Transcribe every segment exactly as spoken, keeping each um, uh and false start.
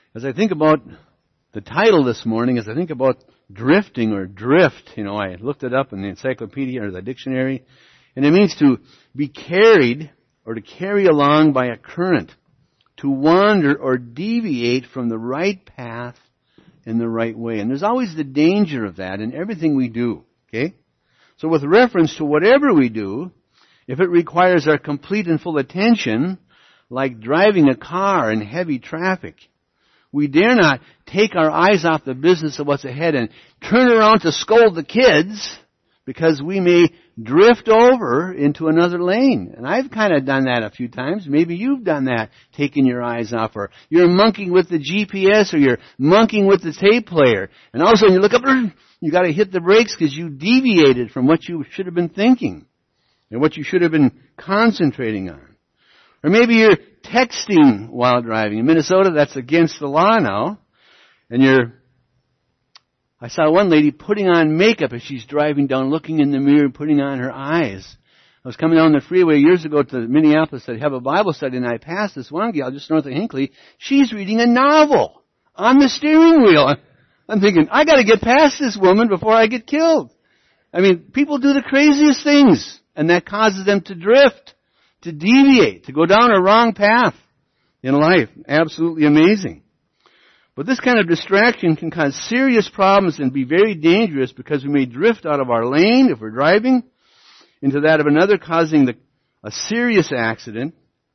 As I think about the title this morning, as I think about drifting or drift, you know, I looked it up in the encyclopedia or the dictionary, and it means to be carried or to carry along by a current, to wander or deviate from the right path in the right way. And there's always the danger of that in everything we do, okay? So with reference to whatever we do, if it requires our complete and full attention, like driving a car in heavy traffic, we dare not take our eyes off the business of what's ahead and turn around to scold the kids because we may drift over into another lane. And I've kind of done that a few times. Maybe you've done that, taking your eyes off, or you're monkeying with the G P S, or you're monkeying with the tape player. And all of a sudden you look up, you got to hit the brakes because you deviated from what you should have been thinking and what you should have been concentrating on. Or maybe you're texting while driving. In Minnesota, that's against the law now. And you're, I saw one lady putting on makeup as she's driving down, looking in the mirror, putting on her eyes. I was coming down the freeway years ago to Minneapolis to have a Bible study, and I passed this one gal just north of Hinckley. She's reading a novel on the steering wheel. I'm thinking, I got to get past this woman before I get killed. I mean, people do the craziest things, and that causes them to drift, to deviate, to go down a wrong path in life. Absolutely amazing. But this kind of distraction can cause serious problems and be very dangerous because we may drift out of our lane if we're driving into that of another, causing the, a serious accident.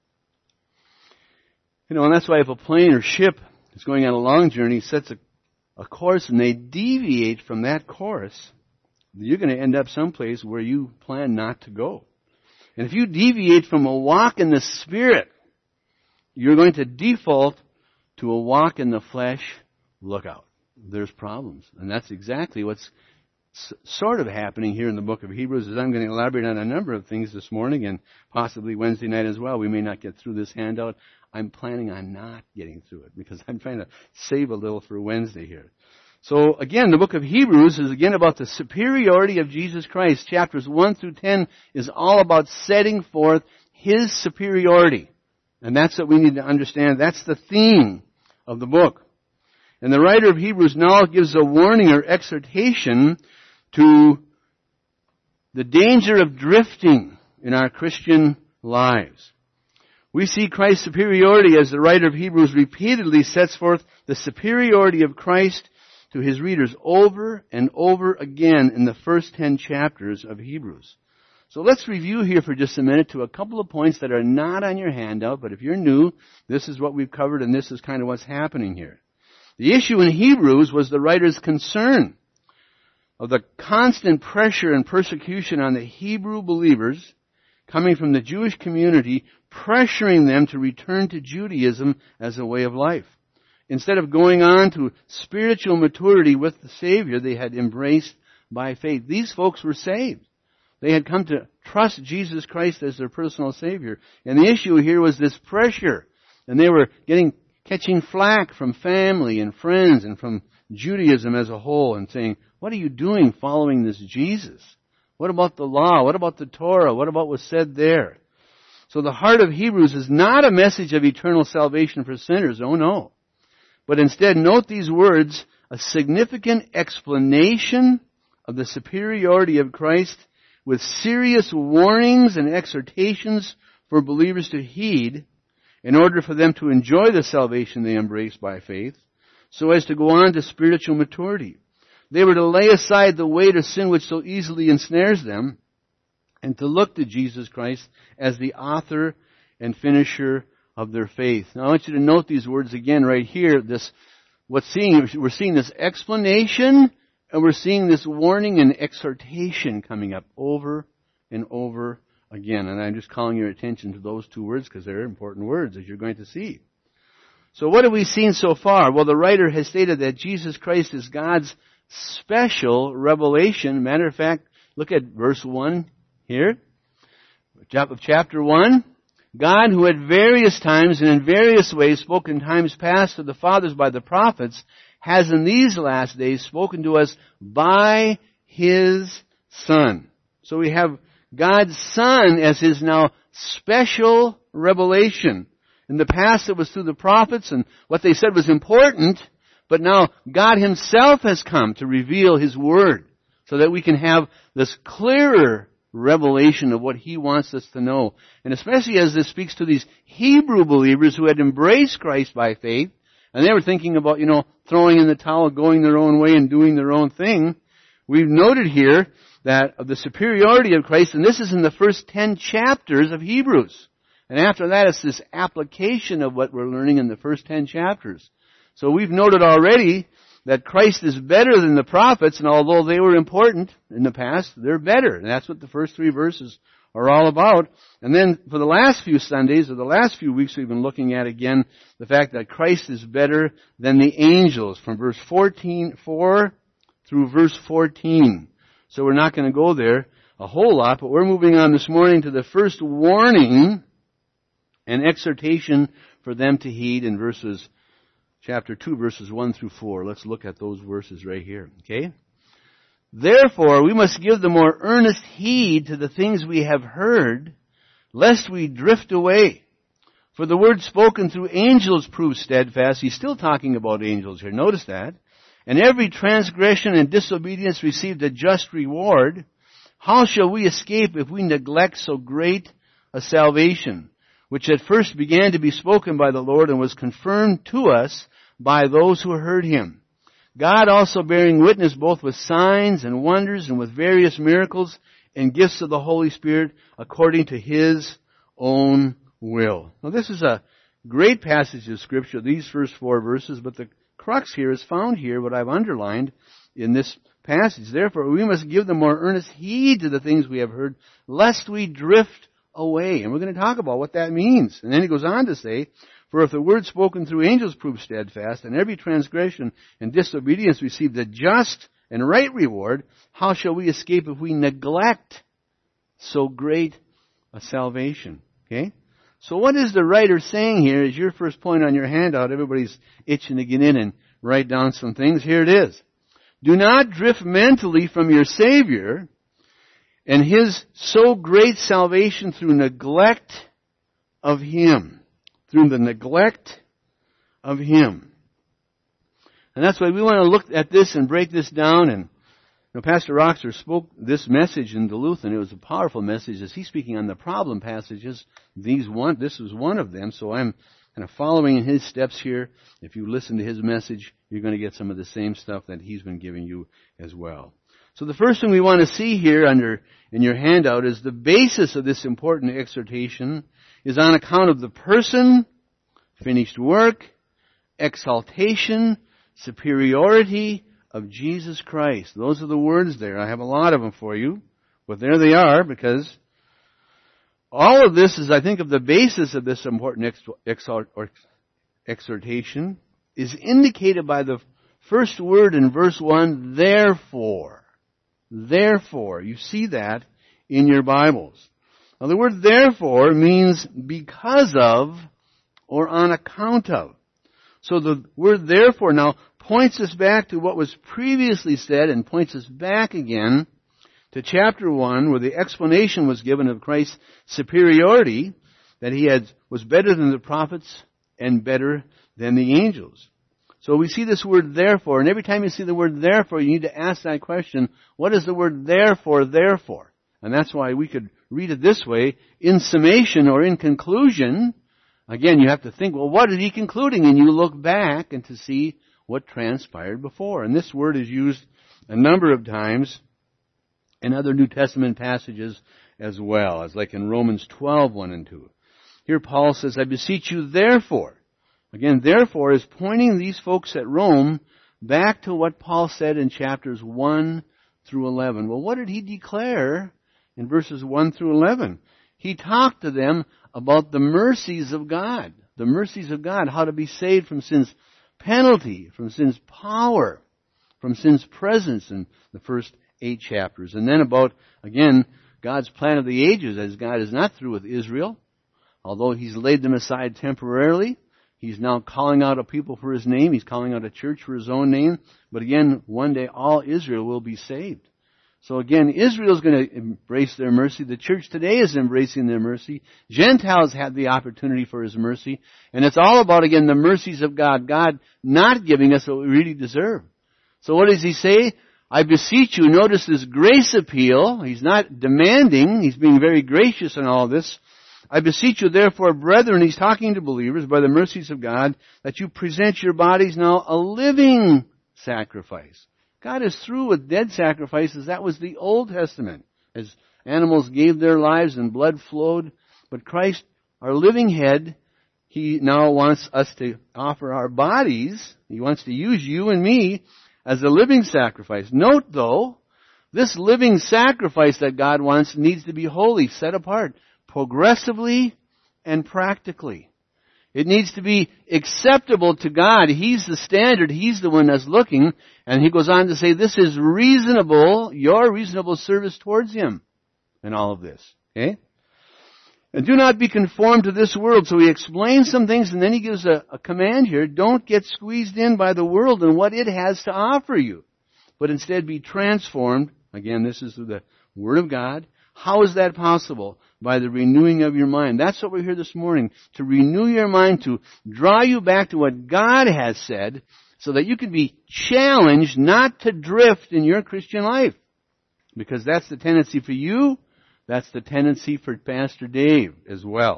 You know, and that's why if a plane or ship is going on a long journey, sets a, a course and they deviate from that course, you're going to end up someplace where you plan not to go. And if you deviate from a walk in the Spirit, you're going to default to a walk in the flesh. Look out. There's problems. And that's exactly what's s- sort of happening here in the book of Hebrews, as I'm going to elaborate on a number of things this morning and possibly Wednesday night as well. We may not get through this handout. I'm planning on not getting through it because I'm trying to save a little for Wednesday here. So again, the book of Hebrews is again about the superiority of Jesus Christ. Chapters one through ten is all about setting forth His superiority. And that's what we need to understand. That's the theme of the book. And the writer of Hebrews now gives a warning or exhortation to the danger of drifting in our Christian lives. We see Christ's superiority as the writer of Hebrews repeatedly sets forth the superiority of Christ to his readers over and over again in the first ten chapters of Hebrews. So let's review here for just a minute to a couple of points that are not on your handout, but if you're new, this is what we've covered and this is kind of what's happening here. The issue in Hebrews was the writer's concern of the constant pressure and persecution on the Hebrew believers coming from the Jewish community, pressuring them to return to Judaism as a way of life. Instead of going on to spiritual maturity with the Savior they had embraced by faith. These folks were saved. They had come to trust Jesus Christ as their personal Savior. And the issue here was this pressure. And they were getting catching flack from family and friends and from Judaism as a whole and saying, what are you doing following this Jesus? What about the law? What about the Torah? What about what was said there? So the heart of Hebrews is not a message of eternal salvation for sinners. Oh no. But instead, note these words, a significant explanation of the superiority of Christ with serious warnings and exhortations for believers to heed in order for them to enjoy the salvation they embrace by faith, so as to go on to spiritual maturity. They were to lay aside the weight of sin which so easily ensnares them and to look to Jesus Christ as the author and finisher of their faith. Now I want you to note these words again right here. This, what's seeing, we're seeing this explanation and we're seeing this warning and exhortation coming up over and over again. And I'm just calling your attention to those two words because they're important words as you're going to see. So what have we seen so far? Well, the writer has stated that Jesus Christ is God's special revelation. Matter of fact, look at verse one here of chapter one. God, who at various times and in various ways spoke in times past to the fathers by the prophets, has in these last days spoken to us by His Son. So we have God's Son as His now special revelation. In the past it was through the prophets and what they said was important, but now God Himself has come to reveal His Word so that we can have this clearer revelation of what He wants us to know. And especially as this speaks to these Hebrew believers who had embraced Christ by faith, and they were thinking about, you know, throwing in the towel, going their own way and doing their own thing. We've noted here that of the superiority of Christ, and this is in the first ten chapters of Hebrews. And after that, it's this application of what we're learning in the first ten chapters. So we've noted already that Christ is better than the prophets, and although they were important in the past, they're better. And that's what the first three verses are all about. And then for the last few Sundays, or the last few weeks, we've been looking at again the fact that Christ is better than the angels, from verse fourteen, four through verse fourteen. So we're not going to go there a whole lot, but we're moving on this morning to the first warning and exhortation for them to heed in verses, chapter two, verses one through four. Let's look at those verses right here, okay? Therefore, we must give the more earnest heed to the things we have heard, lest we drift away. For the word spoken through angels proves steadfast. He's still talking about angels here. Notice that. And every transgression and disobedience received a just reward. How shall we escape if we neglect so great a salvation, which at first began to be spoken by the Lord and was confirmed to us by those who heard Him? God also bearing witness both with signs and wonders and with various miracles and gifts of the Holy Spirit according to His own will. Now this is a great passage of Scripture, these first four verses, but the crux here is found here, what I've underlined in this passage. Therefore, we must give the more earnest heed to the things we have heard, lest we drift away. And we're going to talk about what that means. And then he goes on to say, for if the word spoken through angels proves steadfast, and every transgression and disobedience received a just and right reward, how shall we escape if we neglect so great a salvation? Okay? So what is the writer saying here is your first point on your handout. Everybody's itching to get in and write down some things. Here it is. Do not drift mentally from your Savior and His so great salvation through neglect of Him. Through the neglect of Him. And that's why we want to look at this and break this down. And you know, Pastor Roxer spoke this message in Duluth, and it was a powerful message as he's speaking on the problem passages. These one, this was one of them, so I'm kind of following in his steps here. If you listen to his message, you're going to get some of the same stuff that he's been giving you as well. So the first thing we want to see here under in your handout is the basis of this important exhortation is on account of the person, finished work, exaltation, superiority of Jesus Christ. Those are the words there. I have a lot of them for you, but there they are, because all of this is, I think, of the basis of this important exhortation is indicated by the first word in verse one, therefore. Therefore. You see that in your Bibles. Now the word therefore means because of or on account of. So the word therefore now points us back to what was previously said and points us back again to chapter one, where the explanation was given of Christ's superiority, that He had was better than the prophets and better than the angels. So we see this word therefore, and every time you see the word therefore, you need to ask that question, what is the word therefore, therefore? And that's why we could read it this way, in summation or in conclusion. Again, you have to think, well, what is he concluding? And you look back and to see what transpired before. And this word is used a number of times in other New Testament passages as well, as like in Romans twelve, one and two. Here Paul says, I beseech you therefore. Again, therefore is pointing these folks at Rome back to what Paul said in chapters one through eleven. Well, what did he declare in verses one through eleven? He talked to them about the mercies of God. The mercies of God, how to be saved from sin's penalty, from sin's power, from sin's presence in the first eight chapters. And then about, again, God's plan of the ages, as God is not through with Israel. Although He's laid them aside temporarily, He's now calling out a people for His name. He's calling out a church for His own name. But again, one day all Israel will be saved. So again, Israel's going to embrace their mercy. The church today is embracing their mercy. Gentiles had the opportunity for His mercy. And it's all about, again, the mercies of God. God not giving us what we really deserve. So what does He say? I beseech you, notice this grace appeal. He's not demanding. He's being very gracious in all this. I beseech you, therefore, brethren, He's talking to believers, by the mercies of God, that you present your bodies now a living sacrifice. God is through with dead sacrifices. That was the Old Testament, as animals gave their lives and blood flowed. But Christ, our living head, He now wants us to offer our bodies. He wants to use you and me as a living sacrifice. Note, though, this living sacrifice that God wants needs to be holy, set apart, progressively and practically. It needs to be acceptable to God. He's the standard. He's the one that's looking. And He goes on to say, this is reasonable, your reasonable service towards Him in all of this. Okay? And do not be conformed to this world. So He explains some things and then He gives a, a command here. Don't get squeezed in by the world and what it has to offer you. But instead be transformed. Again, this is the Word of God. How is that possible? By the renewing of your mind. That's what we're here this morning. To renew your mind, to draw you back to what God has said, so that you can be challenged not to drift in your Christian life. Because that's the tendency for you. That's the tendency for Pastor Dave as well.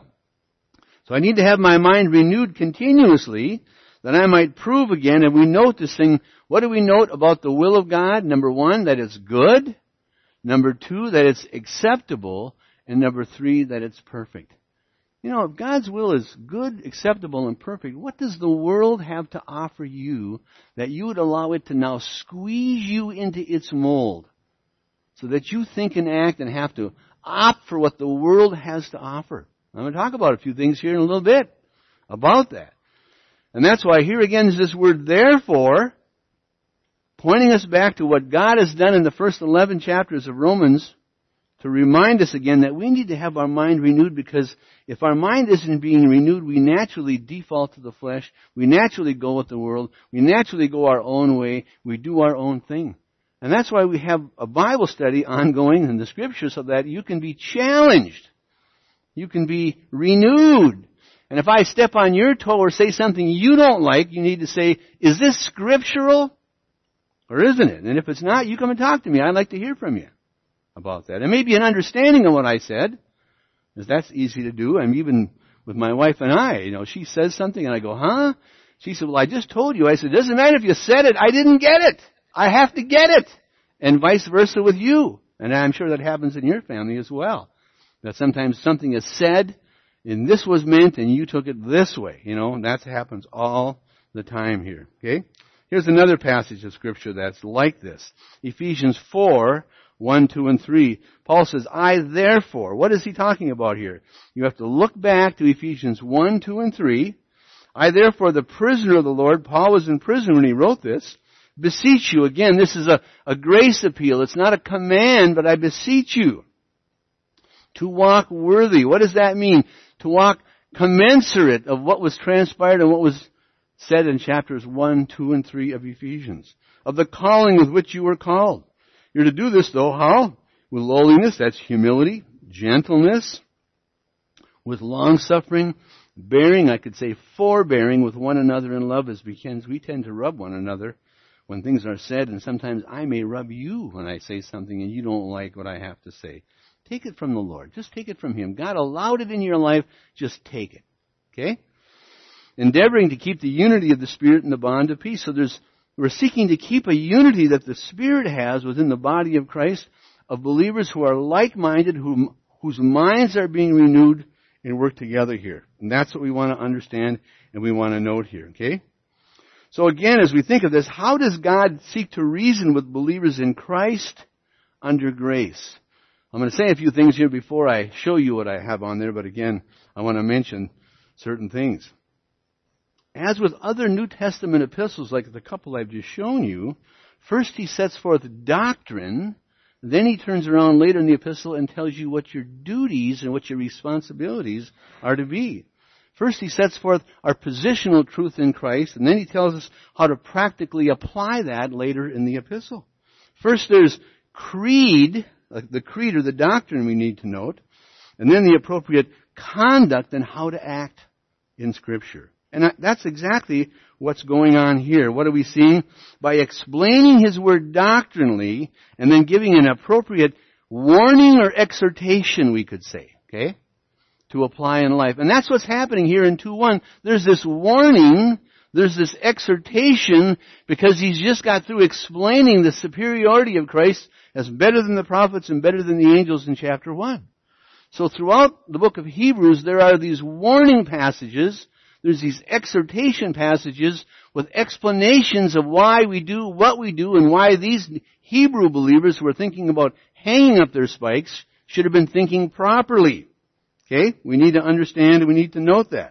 So I need to have my mind renewed continuously, that I might prove again. And we note this thing. What do we note about the will of God? Number one, that it's good. Number two, that it's acceptable. And number three, that it's perfect. You know, if God's will is good, acceptable, and perfect, what does the world have to offer you that you would allow it to now squeeze you into its mold so that you think and act and have to opt for what the world has to offer? I'm going to talk about a few things here in a little bit about that. And that's why here again is this word therefore, pointing us back to what God has done in the first eleven chapters of Romans, to remind us again that we need to have our mind renewed, because if our mind isn't being renewed, we naturally default to the flesh. We naturally go with the world. We naturally go our own way. We do our own thing. And that's why we have a Bible study ongoing in the Scripture, so that you can be challenged. You can be renewed. And if I step on your toe or say something you don't like, you need to say, is this scriptural or isn't it? And if it's not, you come and talk to me. I'd like to hear from you about that. And maybe an understanding of what I said, because that's easy to do. I'm even with my wife and I, you know, she says something and I go, huh? She said, well, I just told you. I said, it doesn't matter if you said it. I didn't get it. I have to get it. And vice versa with you. And I'm sure that happens in your family as well. That sometimes something is said and this was meant and you took it this way. You know, and that happens all the time here. Okay? Here's another passage of Scripture that's like this. Ephesians four, one, two, and three. Paul says, I therefore. What is he talking about here? You have to look back to Ephesians one, two, and three. I therefore, the prisoner of the Lord, Paul was in prison when he wrote this, beseech you. Again, this is a, a grace appeal. It's not a command, but I beseech you to walk worthy. What does that mean? To walk commensurate of what was transpired and what was said in chapters one, two, and three of Ephesians. Of the calling with which you were called. You're to do this, though, how? With lowliness, that's humility, gentleness, with long-suffering, bearing, I could say forbearing with one another in love, as we can, we tend to rub one another when things are said, and sometimes I may rub you when I say something and you don't like what I have to say. Take it from the Lord. Just take it from Him. God allowed it in your life. Just take it. Okay? Endeavoring to keep the unity of the Spirit in the bond of peace. So there's We're seeking to keep a unity that the Spirit has within the body of Christ, of believers who are like-minded, whom, whose minds are being renewed and work together here. And that's what we want to understand and we want to note here, okay? So again, as we think of this, how does God seek to reason with believers in Christ under grace? I'm going to say a few things here before I show you what I have on there, but again, I want to mention certain things. As with other New Testament epistles, like the couple I've just shown you, first he sets forth doctrine, then he turns around later in the epistle and tells you what your duties and what your responsibilities are to be. First he sets forth our positional truth in Christ, and then he tells us how to practically apply that later in the epistle. First there's creed, the creed or the doctrine we need to note, and then the appropriate conduct and how to act in Scripture. And that's exactly what's going on here. What are we seeing? By explaining His Word doctrinally and then giving an appropriate warning or exhortation, we could say, okay, to apply in life. And that's what's happening here in two one. There's this warning, there's this exhortation, because He's just got through explaining the superiority of Christ as better than the prophets and better than the angels in chapter one. So throughout the book of Hebrews, there are these warning passages. There's these exhortation passages with explanations of why we do what we do and why these Hebrew believers who are thinking about hanging up their spikes should have been thinking properly. Okay? We need to understand and we need to note that.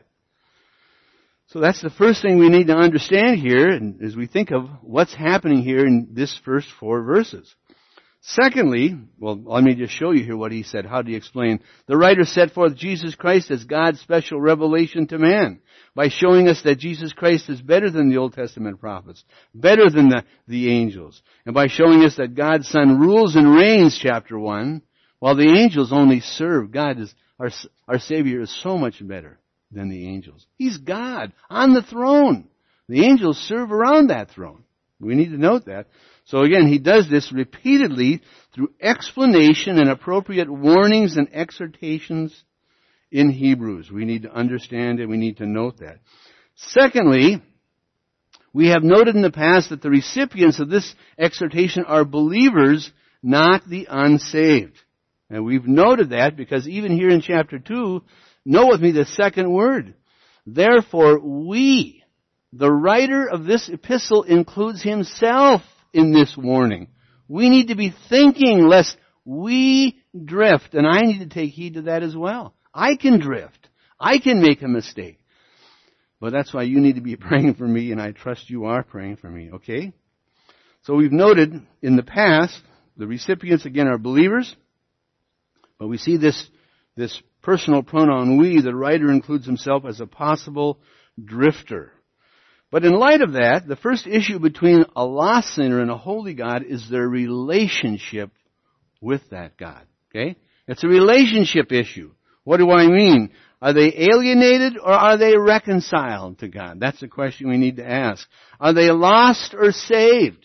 So that's the first thing we need to understand here and as we think of what's happening here in this first four verses. Secondly, well, let me just show you here what he said. How do you explain? The writer set forth Jesus Christ as God's special revelation to man by showing us that Jesus Christ is better than the Old Testament prophets, better than the, the angels, and by showing us that God's Son rules and reigns, chapter one, while the angels only serve. God is, our, our Savior is so much better than the angels. He's God on the throne. The angels serve around that throne. We need to note that. So again, he does this repeatedly through explanation and appropriate warnings and exhortations in Hebrews. We need to understand and we need to note that. Secondly, we have noted in the past that the recipients of this exhortation are believers, not the unsaved. And we've noted that because even here in chapter two, note with me the second word. Therefore, we, the writer of this epistle, includes himself in this warning. We need to be thinking lest we drift, and I need to take heed to that as well. I can drift. I can make a mistake. But that's why you need to be praying for me, and I trust you are praying for me, okay? So we've noted in the past, the recipients again are believers, but we see this, this personal pronoun we, the writer includes himself as a possible drifter. But in light of that, the first issue between a lost sinner and a holy God is their relationship with that God. Okay? It's a relationship issue. What do I mean? Are they alienated or are they reconciled to God? That's the question we need to ask. Are they lost or saved?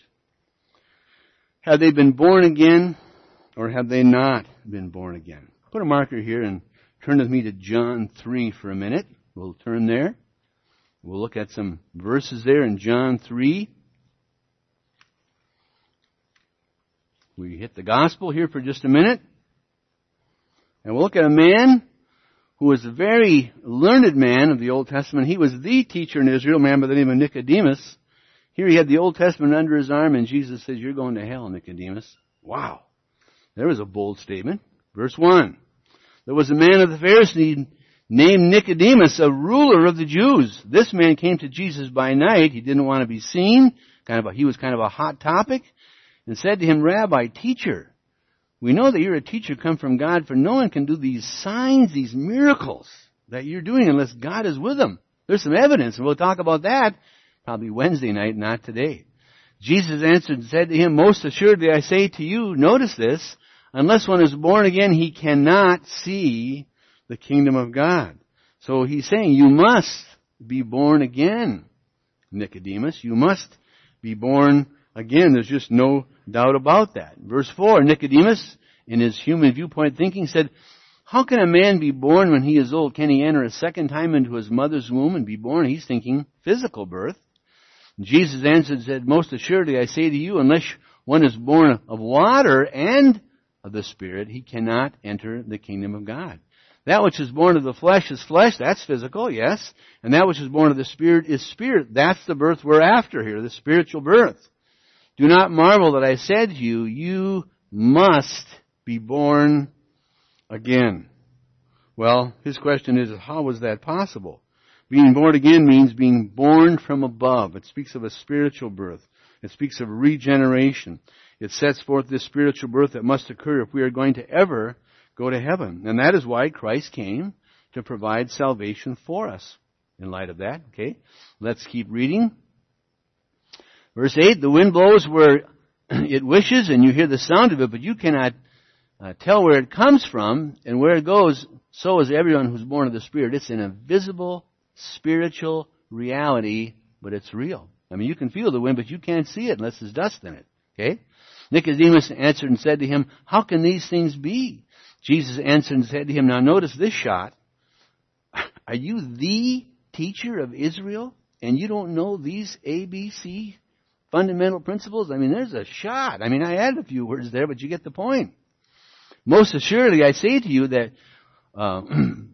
Have they been born again or have they not been born again? Put a marker here and turn with me to John three for a minute. We'll turn there. We'll look at some verses there in John three. We hit the gospel here for just a minute. And we'll look at a man who was a very learned man of the Old Testament. He was the teacher in Israel, a man by the name of Nicodemus. Here he had the Old Testament under his arm, and Jesus says, "You're going to hell, Nicodemus." Wow. There was a bold statement. Verse one. There was a man of the Pharisees named Nicodemus, a ruler of the Jews. This man came to Jesus by night. He didn't want to be seen. Kind of a, he was kind of a hot topic. And said to him, "Rabbi, teacher, we know that you're a teacher come from God, for no one can do these signs, these miracles that you're doing unless God is with them." There's some evidence, and we'll talk about that probably Wednesday night, not today. Jesus answered and said to him, "Most assuredly I say to you," notice this, "unless one is born again, he cannot see the kingdom of God." So he's saying, you must be born again, Nicodemus. You must be born again. There's just no doubt about that. Verse four, Nicodemus, in his human viewpoint thinking, said, "How can a man be born when he is old? Can he enter a second time into his mother's womb and be born?" He's thinking physical birth. Jesus answered and said, "Most assuredly I say to you, unless one is born of water and of the Spirit, he cannot enter the kingdom of God. That which is born of the flesh is flesh," that's physical, yes. "And that which is born of the Spirit is spirit." That's the birth we're after here, the spiritual birth. "Do not marvel that I said to you, you must be born again." Well, his question is, how is that possible? Being born again means being born from above. It speaks of a spiritual birth. It speaks of regeneration. It sets forth this spiritual birth that must occur if we are going to ever go to heaven. And that is why Christ came to provide salvation for us. In light of that, okay, let's keep reading. Verse eight, "The wind blows where it wishes and you hear the sound of it, but you cannot uh, tell where it comes from and where it goes. So is everyone who's born of the Spirit. It's an invisible, spiritual reality, but it's real. I mean, you can feel the wind, but you can't see it unless there's dust in it. Okay? Nicodemus answered and said to him, how can these things be? Jesus answered and said to him, now notice this shot. Are you the teacher of Israel and you don't know these A B C fundamental principles? I mean, there's a shot. I mean, I added a few words there, but you get the point. Most assuredly, I say to you that uh,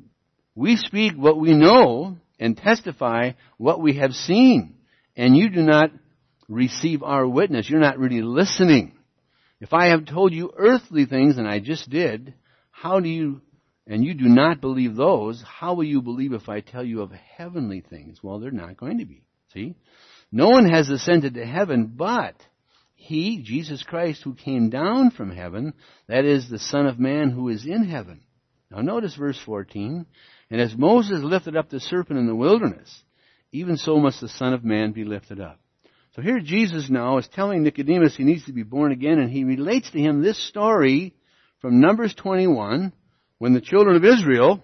we speak what we know and testify what we have seen, and you do not receive our witness. You're not really listening. If I have told you earthly things, and I just did, how do you, and you do not believe those, how will you believe if I tell you of heavenly things? Well, they're not going to be. See? No one has ascended to heaven, but He, Jesus Christ, who came down from heaven, that is the Son of Man who is in heaven. Now notice verse fourteen. And as Moses lifted up the serpent in the wilderness, even so must the Son of Man be lifted up. So here Jesus now is telling Nicodemus he needs to be born again, and he relates to him this story from Numbers twenty-one, when the children of Israel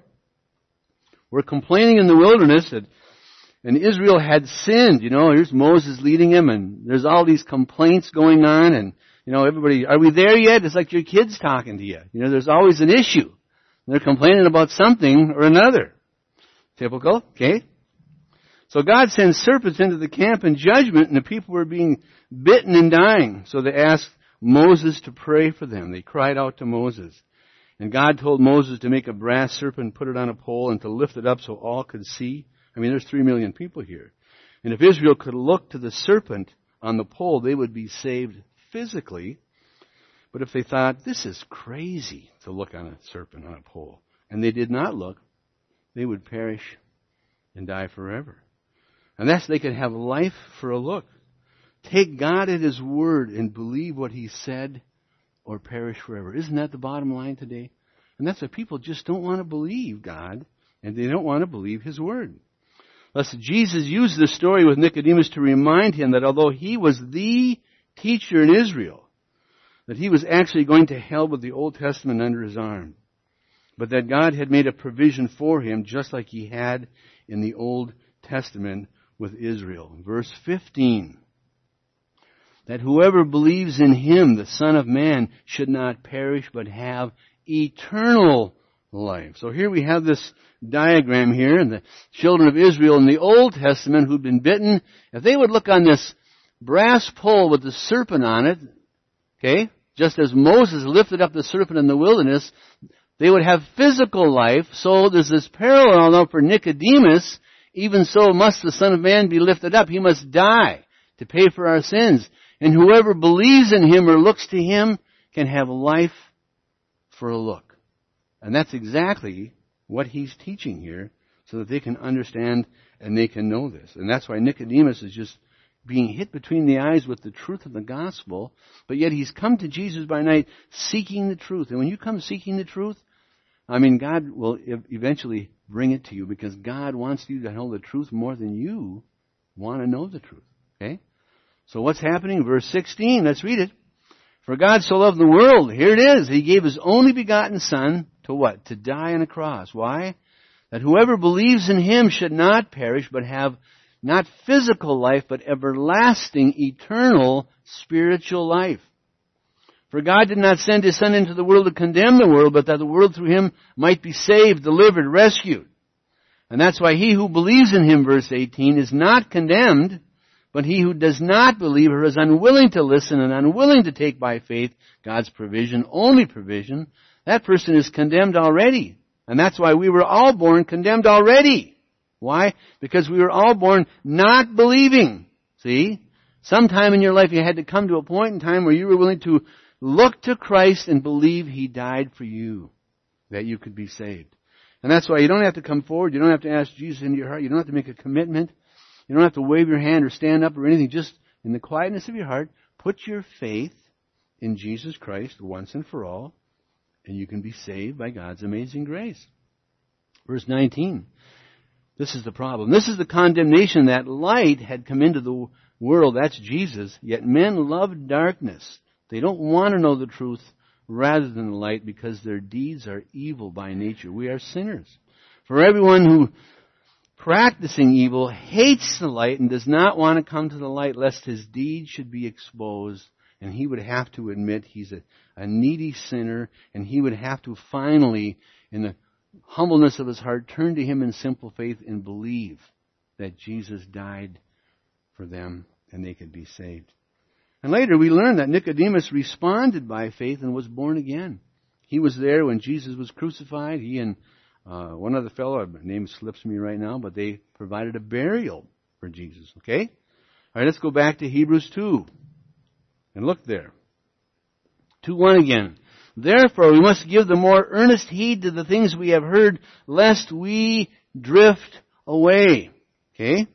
were complaining in the wilderness that, and Israel had sinned. You know, here's Moses leading him, and there's all these complaints going on, and, you know, everybody, are we there yet? It's like your kids talking to you. You know, there's always an issue. They're complaining about something or another. Typical, okay? So God sends serpents into the camp in judgment, and the people were being bitten and dying. So they asked Moses to pray for them. They cried out to Moses. And God told Moses to make a brass serpent, put it on a pole, and to lift it up so all could see. I mean, there's three million people here. And if Israel could look to the serpent on the pole, they would be saved physically. But if they thought, this is crazy to look on a serpent on a pole, and they did not look, they would perish and die forever. Unless they could have life for a look. Take God at His word and believe what He said, or perish forever. Isn't that the bottom line today? And that's why people just don't want to believe God, and they don't want to believe His word. Thus, Jesus used this story with Nicodemus to remind him that although he was the teacher in Israel, that he was actually going to hell with the Old Testament under his arm, but that God had made a provision for him just like He had in the Old Testament with Israel. Verse fifteen, that whoever believes in Him, the Son of Man, should not perish but have eternal life. So here we have this diagram here, and the children of Israel in the Old Testament who'd been bitten, if they would look on this brass pole with the serpent on it, okay, just as Moses lifted up the serpent in the wilderness, they would have physical life. So there's this parallel now for Nicodemus. Even so must the Son of Man be lifted up. He must die to pay for our sins. And whoever believes in Him or looks to Him can have life for a look. And that's exactly what He's teaching here, so that they can understand and they can know this. And that's why Nicodemus is just being hit between the eyes with the truth of the gospel, but yet he's come to Jesus by night seeking the truth. And when you come seeking the truth, I mean, God will eventually bring it to you, because God wants you to know the truth more than you want to know the truth. Okay? So what's happening? Verse sixteen, let's read it. For God so loved the world, here it is, He gave His only begotten Son to what? To die on a cross. Why? That whoever believes in Him should not perish, but have not physical life, but everlasting, eternal, spiritual life. For God did not send His Son into the world to condemn the world, but that the world through Him might be saved, delivered, rescued. And that's why he who believes in Him, verse eighteen, is not condemned, but he who does not believe or is unwilling to listen and unwilling to take by faith God's provision, only provision, that person is condemned already. And that's why we were all born condemned already. Why? Because we were all born not believing. See? Sometime in your life you had to come to a point in time where you were willing to look to Christ and believe He died for you, that you could be saved. And that's why you don't have to come forward. You don't have to ask Jesus into your heart. You don't have to make a commitment. You don't have to wave your hand or stand up or anything. Just in the quietness of your heart, put your faith in Jesus Christ once and for all, and you can be saved by God's amazing grace. Verse nineteen. This is the problem. This is the condemnation, that light had come into the world. That's Jesus. Yet men loved darkness They don't want to know the truth rather than the light because their deeds are evil by nature. We are sinners. For everyone who practicing evil hates the light and does not want to come to the light lest his deeds should be exposed, and he would have to admit he's a, a needy sinner, and he would have to finally, in the humbleness of his heart, turn to him in simple faith and believe that Jesus died for them and they could be saved. And later we learn that Nicodemus responded by faith and was born again. He was there when Jesus was crucified. He and uh, one other fellow, name slips me right now, but they provided a burial for Jesus. Okay? All right, let's go back to Hebrews two. And look there. two one again. Therefore we must give the more earnest heed to the things we have heard, lest we drift away. Okay?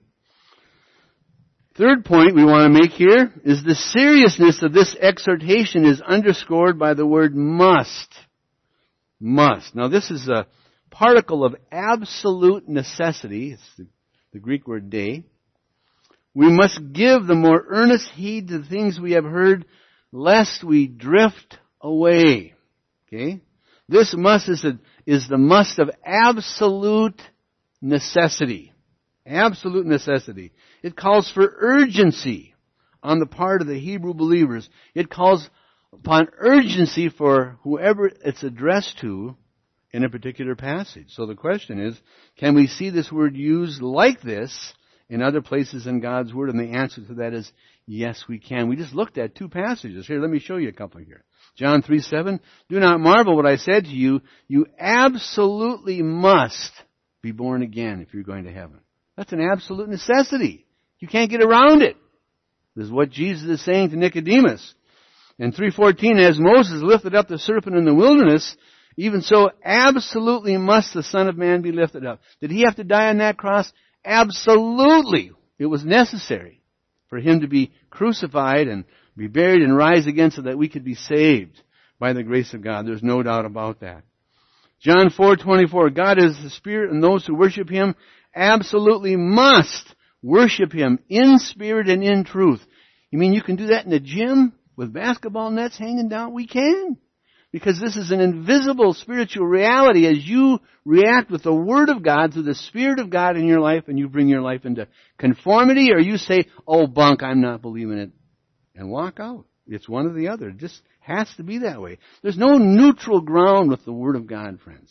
Third point we want to make here is the seriousness of this exhortation is underscored by the word must. Must. Now this is a particle of absolute necessity. It's the, the Greek word de. We must give the more earnest heed to the things we have heard, lest we drift away. Okay? This must is, a, is the must of absolute necessity. Absolute necessity. It calls for urgency on the part of the Hebrew believers. It calls upon urgency for whoever it's addressed to in a particular passage. So the question is, can we see this word used like this in other places in God's Word? And the answer to that is, yes, we can. We just looked at two passages. Here, let me show you a couple here. John three seven, do not marvel what I said to you. You absolutely must be born again if you're going to heaven. That's an absolute necessity. You can't get around it. This is what Jesus is saying to Nicodemus. In three fourteen, as Moses lifted up the serpent in the wilderness, even so absolutely must the Son of Man be lifted up. Did he have to die on that cross? Absolutely. It was necessary for him to be crucified and be buried and rise again so that we could be saved by the grace of God. There's no doubt about that. John four twenty-four, God is the Spirit, and those who worship Him absolutely must worship Him in spirit and in truth. You mean you can do that in the gym with basketball nets hanging down? We can. Because this is an invisible spiritual reality as you react with the Word of God through the Spirit of God in your life and you bring your life into conformity, or you say, oh bunk, I'm not believing it, and walk out. It's one or the other. It just has to be that way. There's no neutral ground with the Word of God, friends.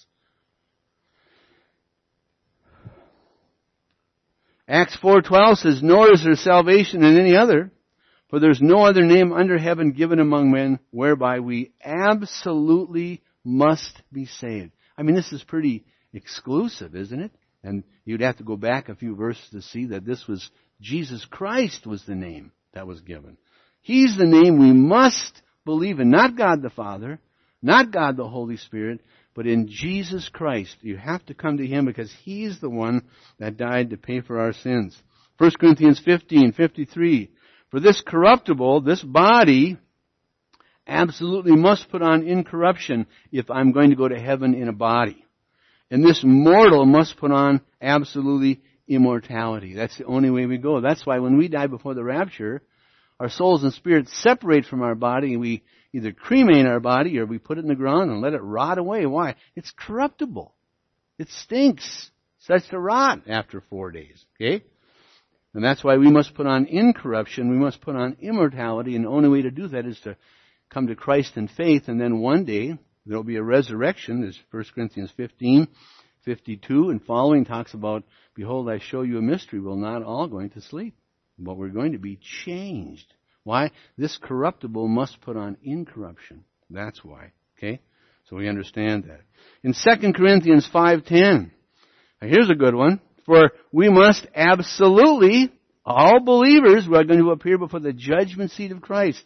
Acts four twelve says, nor is there salvation in any other, for there's no other name under heaven given among men whereby we absolutely must be saved. I mean, this is pretty exclusive, isn't it? And you'd have to go back a few verses to see that this was Jesus Christ was the name that was given. He's the name we must believe in, not God the Father, not God the Holy Spirit, but in Jesus Christ. You have to come to Him because He's the one that died to pay for our sins. First Corinthians fifteen fifty-three. For this corruptible, this body, absolutely must put on incorruption if I'm going to go to heaven in a body. And this mortal must put on absolutely immortality. That's the only way we go. That's why when we die before the rapture, our souls and spirits separate from our body, and we either cremate our body or we put it in the ground and let it rot away. Why? It's corruptible. It stinks. It starts to rot after four days. Okay? And that's why we must put on incorruption. We must put on immortality. And the only way to do that is to come to Christ in faith. And then one day there will be a resurrection. There's First Corinthians fifteen fifty-two and following talks about, behold, I show you a mystery. We're not all going to sleep, but we're going to be changed. Why? This corruptible must put on incorruption. That's why. Okay? So we understand that. In Second Corinthians five ten, now here's a good one. For we must absolutely, all believers, we are going to appear before the judgment seat of Christ.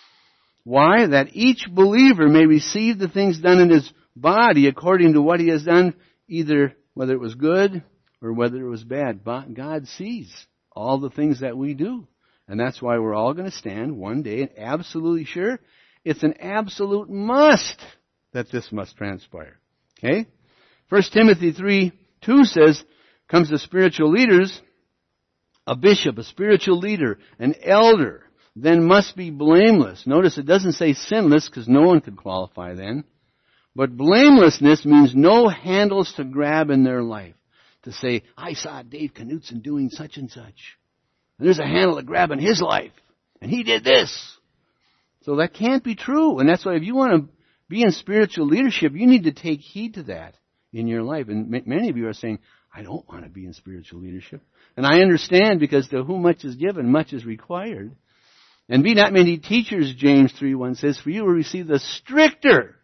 Why? That each believer may receive the things done in his body according to what he has done, either whether it was good or whether it was bad. But God sees all the things that we do. And that's why we're all going to stand one day and absolutely sure it's an absolute must that this must transpire. Okay? First Timothy three two says, comes to spiritual leaders, a bishop, a spiritual leader, an elder, then must be blameless. Notice it doesn't say sinless because no one could qualify then. But blamelessness means no handles to grab in their life. To say, I saw Dave Knutson doing such and such. And there's a handle to grab in his life. And he did this. So that can't be true. And that's why if you want to be in spiritual leadership, you need to take heed to that in your life. And many of you are saying, I don't want to be in spiritual leadership. And I understand, because to whom much is given, much is required. And be not many teachers, James three one says, for you will receive the stricter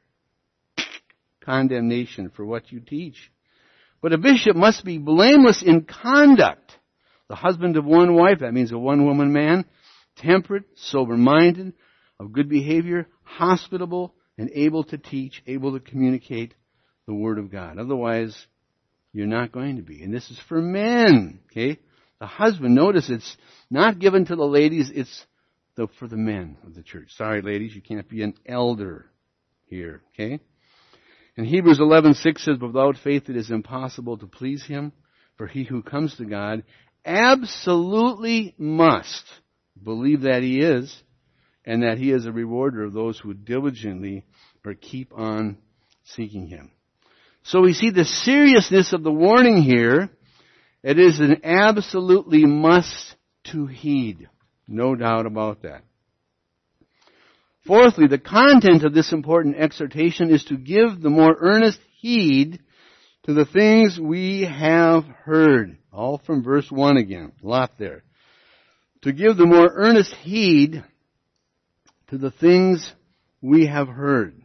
condemnation for what you teach. But a bishop must be blameless in conduct. The husband of one wife, that means a one-woman man, temperate, sober-minded, of good behavior, hospitable, and able to teach, able to communicate the Word of God. Otherwise, you're not going to be. And this is for men, okay? The husband, notice it's not given to the ladies, it's the, for the men of the church. Sorry, ladies, you can't be an elder here, okay? And Hebrews eleven six says, without faith it is impossible to please Him, for he who comes to God absolutely must believe that He is, and that He is a rewarder of those who diligently or keep on seeking Him. So we see the seriousness of the warning here. It is an absolutely must to heed. No doubt about that. Fourthly, the content of this important exhortation is to give the more earnest heed to the things we have heard. All from verse one again. A lot there. To give the more earnest heed to the things we have heard.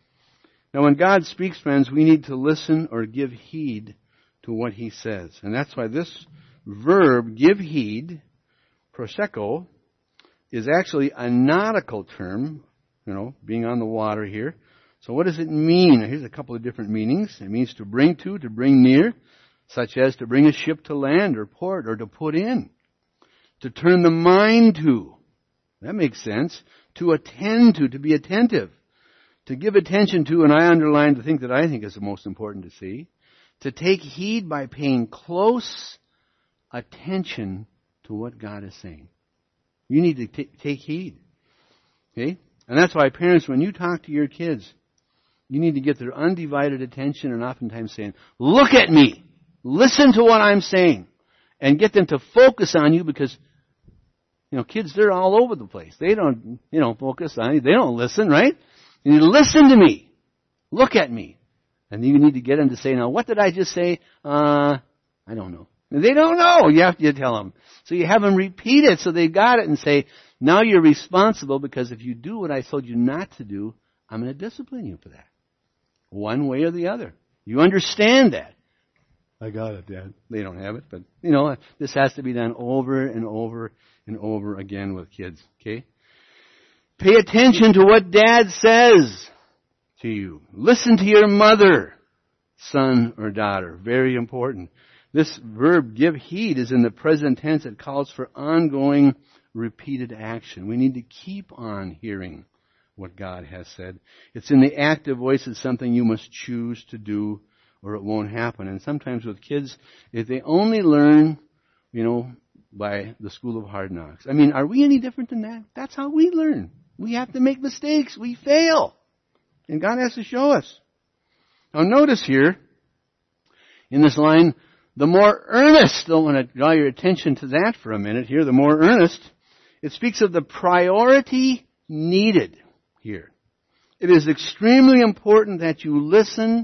Now when God speaks, friends, we need to listen or give heed to what He says. And that's why this verb, give heed, proseko, is actually a nautical term, you know, being on the water here. So what does it mean? Here's a couple of different meanings. It means to bring to, to bring near, such as to bring a ship to land or port or to put in. To turn the mind to. That makes sense. To attend to, to be attentive. To give attention to, and I underline the thing that I think is the most important to see. To take heed by paying close attention to what God is saying. You need to t- take heed. Okay? And that's why parents, when you talk to your kids, you need to get their undivided attention and oftentimes saying, look at me. Listen to what I'm saying. And get them to focus on you because, you know, kids, they're all over the place. They don't, you know, focus on you. They don't listen, right? You need to listen to me. Look at me. And you need to get them to say, now, what did I just say? Uh, I don't know. And they don't know. You have to tell them. So you have them repeat it so they got it and say, now you're responsible because if you do what I told you not to do, I'm going to discipline you for that. One way or the other. You understand that. I got it, Dad. They don't have it, but, you know, this has to be done over and over and over again with kids, okay? Pay attention to what Dad says to you. Listen to your mother, son or daughter. Very important. This verb, give heed, is in the present tense. It calls for ongoing, repeated action. We need to keep on hearing what God has said. It's in the active voice. It's something you must choose to do or it won't happen. And sometimes with kids, if they only learn, you know, by the school of hard knocks. I mean, are we any different than that? That's how we learn. We have to make mistakes. We fail. And God has to show us. Now notice here, in this line, the more earnest, I want to draw your attention to that for a minute here, the more earnest, it speaks of the priority needed here. It is extremely important that you listen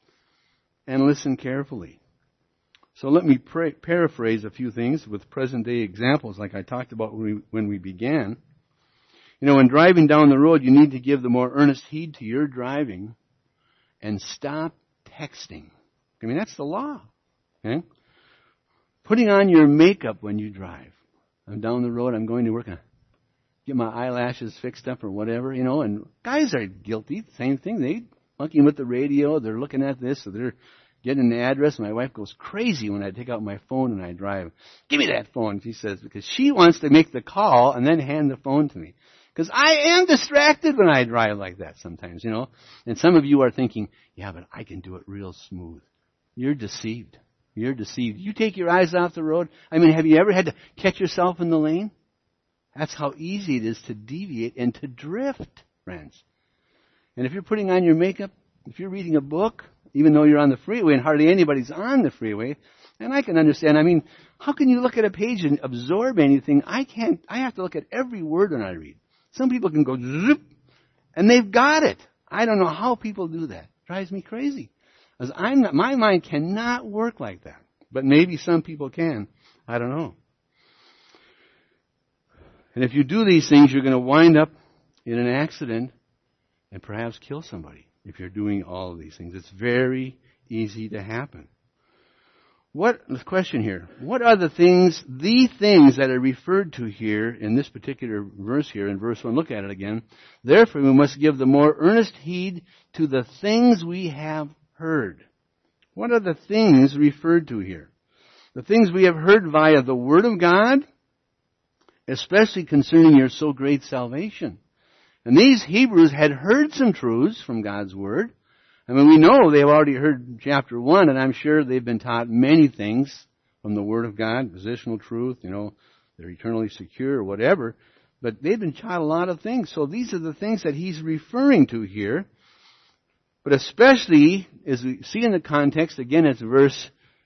and listen carefully. So let me pra- paraphrase a few things with present-day examples like I talked about when we, when we began. You know, when driving down the road, you need to give the more earnest heed to your driving and stop texting. I mean, that's the law. Okay? Putting on your makeup when you drive. I'm down the road, I'm going to work and get my eyelashes fixed up or whatever, you know, and guys are guilty. Same thing. They monkeying with the radio, they're looking at this, so they're getting the address. My wife goes crazy when I take out my phone and I drive. Give me that phone, she says, because she wants to make the call and then hand the phone to me. Because I am distracted when I drive like that sometimes, you know. And some of you are thinking, yeah, but I can do it real smooth. You're deceived. You're deceived. You take your eyes off the road. I mean, have you ever had to catch yourself in the lane? That's how easy it is to deviate and to drift, friends. And if you're putting on your makeup, if you're reading a book, even though you're on the freeway and hardly anybody's on the freeway, and I can understand, I mean, how can you look at a page and absorb anything? I can't, I have to look at every word when I read. Some people can go zip, and they've got it. I don't know how people do that. It drives me crazy. As I'm not, my mind cannot work like that. But maybe some people can. I don't know. And if you do these things, you're going to wind up in an accident and perhaps kill somebody if you're doing all of these things. It's very easy to happen. What, the question here, what are the things, the things that are referred to here in this particular verse here, in verse one? Look at it again. Therefore we must give the more earnest heed to the things we have heard. What are the things referred to here? The things we have heard via the Word of God, especially concerning your so great salvation. And these Hebrews had heard some truths from God's Word. I mean, we know they've already heard chapter one, and I'm sure they've been taught many things from the Word of God, positional truth, you know, they're eternally secure or whatever. But they've been taught a lot of things. So these are the things that he's referring to here. But especially, as we see in the context, again, it's verse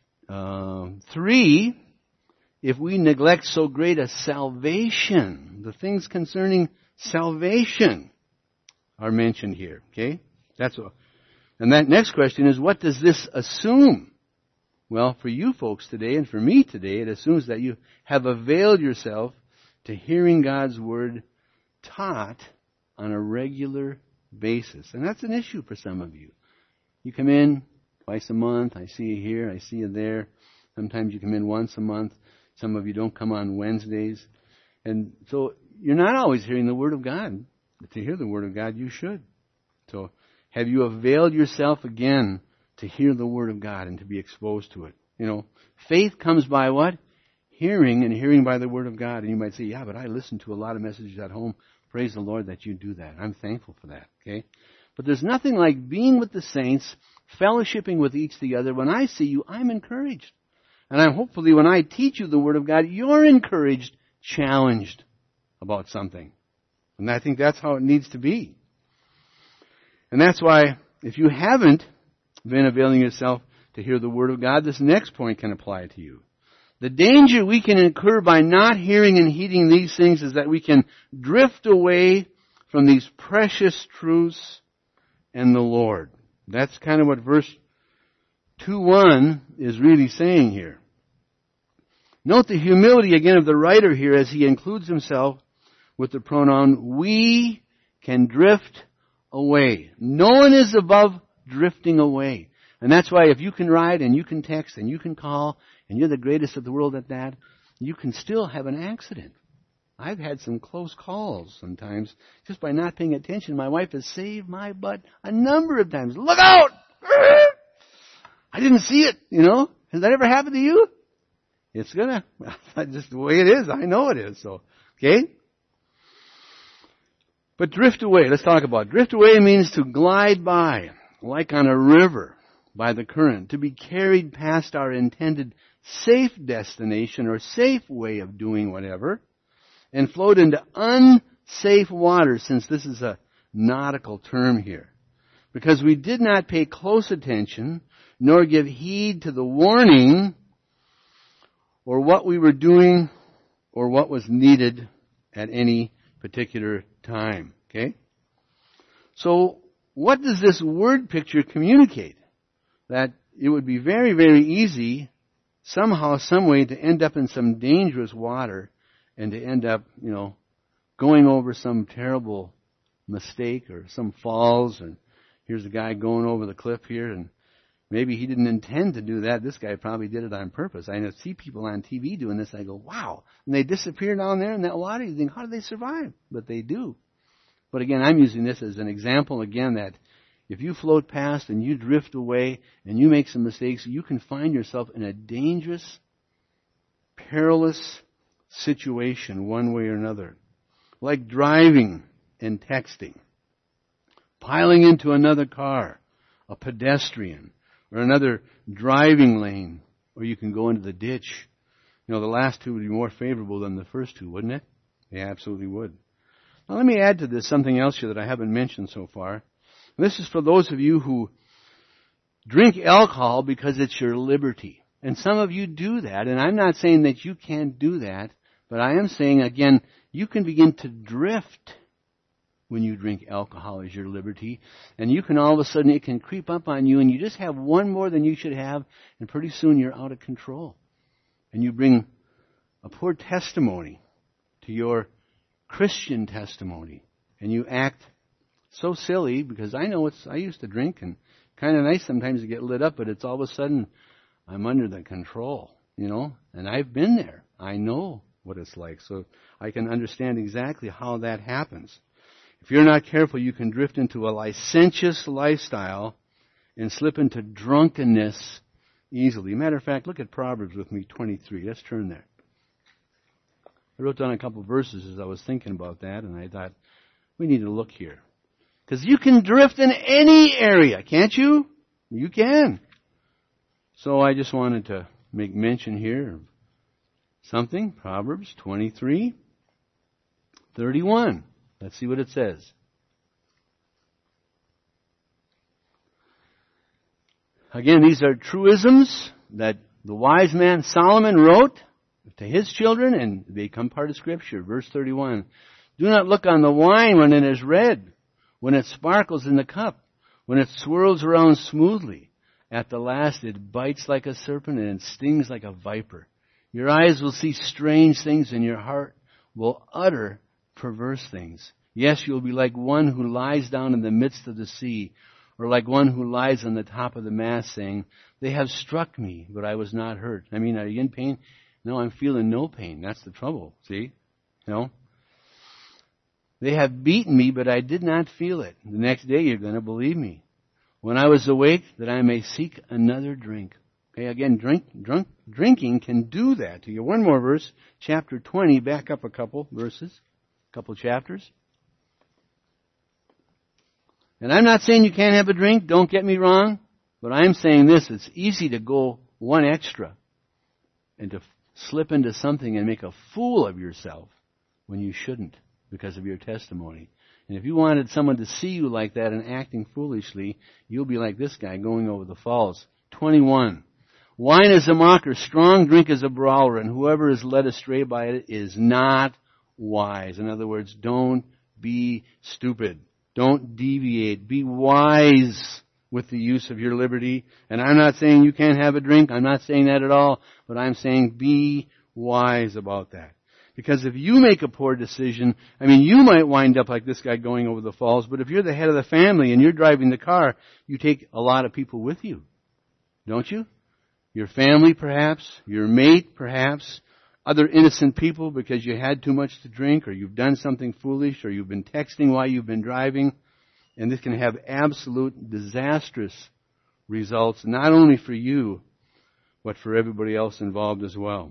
uh, three, if we neglect so great a salvation, the things concerning salvation are mentioned here. Okay? That's what. And that next question is, what does this assume? Well, for you folks today and for me today, it assumes that you have availed yourself to hearing God's Word taught on a regular basis. And that's an issue for some of you. You come in twice a month. I see you here. I see you there. Sometimes you come in once a month. Some of you don't come on Wednesdays. And so you're not always hearing the Word of God. But to hear the Word of God, you should. So have you availed yourself again to hear the Word of God and to be exposed to it? You know, faith comes by what? Hearing, and hearing by the Word of God. And you might say, yeah, but I listen to a lot of messages at home. Praise the Lord that you do that. I'm thankful for that, okay? But there's nothing like being with the saints, fellowshipping with each the other. When I see you, I'm encouraged. And I'm hopefully when I teach you the Word of God, you're encouraged, challenged about something. And I think that's how it needs to be. And that's why, if you haven't been availing yourself to hear the Word of God, this next point can apply to you. The danger we can incur by not hearing and heeding these things is that we can drift away from these precious truths and the Lord. That's kind of what verse two one is really saying here. Note the humility again of the writer here as he includes himself with the pronoun we can drift away. No one is above drifting away. And that's why if you can write and you can text and you can call and you're the greatest of the world at that, you can still have an accident. I've had some close calls sometimes just by not paying attention. My wife has saved my butt a number of times. Look out! I didn't see it, you know. Has that ever happened to you? It's gonna, just the way it is. I know it is. So, okay? But drift away, let's talk about it. Drift away means to glide by, like on a river, by the current, to be carried past our intended safe destination or safe way of doing whatever, and float into unsafe waters, since this is a nautical term here. Because we did not pay close attention, nor give heed to the warning, or what we were doing, or what was needed at any particular time. Okay? So, what does this word picture communicate? That it would be very, very easy, somehow, some way, to end up in some dangerous water and to end up, you know, going over some terrible mistake or some falls, and here's a guy going over the cliff here, and maybe he didn't intend to do that. This guy probably did it on purpose. I see people on T V doing this, and I go, wow. And they disappear down there in that water. You think, how do they survive? But they do. But again, I'm using this as an example, again, that if you float past and you drift away and you make some mistakes, you can find yourself in a dangerous, perilous situation one way or another. Like driving and texting. Piling into another car, a pedestrian, or another driving lane, or you can go into the ditch. You know, the last two would be more favorable than the first two, wouldn't it? They absolutely would. Now let me add to this something else here that I haven't mentioned so far. This is for those of you who drink alcohol because it's your liberty. And some of you do that, and I'm not saying that you can't do that, but I am saying, again, you can begin to drift when you drink alcohol as your liberty, and you can all of a sudden, it can creep up on you, and you just have one more than you should have, and pretty soon you're out of control. And you bring a poor testimony to your Christian testimony, and you act so silly, because I know it's, I used to drink, and kind of nice sometimes to get lit up, but it's all of a sudden, I'm under the control, you know, and I've been there. I know what it's like, so I can understand exactly how that happens. If you're not careful, you can drift into a licentious lifestyle and slip into drunkenness easily. Matter of fact, look at Proverbs with me, twenty-three. Let's turn there. I wrote down a couple of verses as I was thinking about that, and I thought, we need to look here. Because you can drift in any area, can't you? You can. So I just wanted to make mention here of something. Proverbs twenty-three, thirty-one. Let's see what it says. Again, these are truisms that the wise man Solomon wrote to his children, and they become part of Scripture. Verse thirty-one. Do not look on the wine when it is red, when it sparkles in the cup, when it swirls around smoothly. At the last it bites like a serpent and it stings like a viper. Your eyes will see strange things and your heart will utter perverse things. Yes, you'll be like one who lies down in the midst of the sea, or like one who lies on the top of the mast saying, they have struck me, but I was not hurt. I mean, are you in pain? No, I'm feeling no pain. That's the trouble, see? You know? They have beaten me, but I did not feel it. The next day you're going to believe me. When I was awake, that I may seek another drink. Okay, again, drink, drunk, drinking can do that to you. One more verse, chapter twenty, back up a couple verses, a couple chapters. And I'm not saying you can't have a drink, don't get me wrong, but I'm saying this, it's easy to go one extra and to slip into something and make a fool of yourself when you shouldn't because of your testimony. And if you wanted someone to see you like that and acting foolishly, you'll be like this guy going over the falls. twenty-one. Wine is a mocker, strong drink is a brawler, and whoever is led astray by it is not wise. In other words, don't be stupid. Don't deviate. Be wise with the use of your liberty. And I'm not saying you can't have a drink. I'm not saying that at all. But I'm saying be wise about that. Because if you make a poor decision, I mean, you might wind up like this guy going over the falls, but if you're the head of the family and you're driving the car, you take a lot of people with you. Don't you? Your family, perhaps. Your mate, perhaps. Other innocent people because you had too much to drink, or you've done something foolish, or you've been texting while you've been driving. And this can have absolute disastrous results, not only for you, but for everybody else involved as well.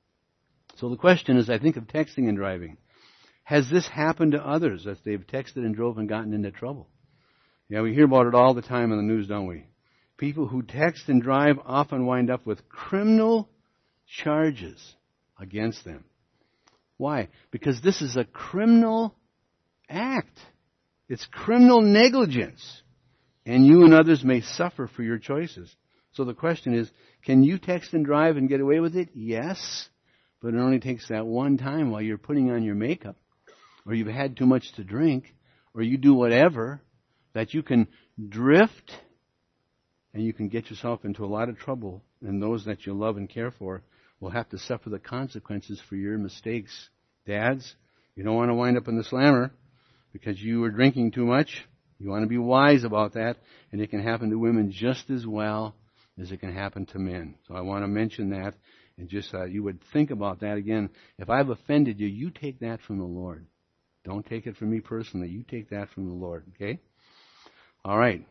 So the question is, I think of texting and driving. Has this happened to others as they've texted and drove and gotten into trouble? Yeah, we hear about it all the time in the news, don't we? People who text and drive often wind up with criminal charges against them. Why? Because this is a criminal act. It's criminal negligence. And you and others may suffer for your choices. So the question is, can you text and drive and get away with it? Yes. But it only takes that one time while you're putting on your makeup, or you've had too much to drink, or you do whatever, that you can drift and you can get yourself into a lot of trouble, and those that you love and care for will have to suffer the consequences for your mistakes. Dads, you don't want to wind up in the slammer because you were drinking too much. You want to be wise about that, and it can happen to women just as well as it can happen to men. So I want to mention that. And just uh, you would think about that again. If I've offended you, you take that from the Lord. Don't take it from me personally. You take that from the Lord, okay? All right.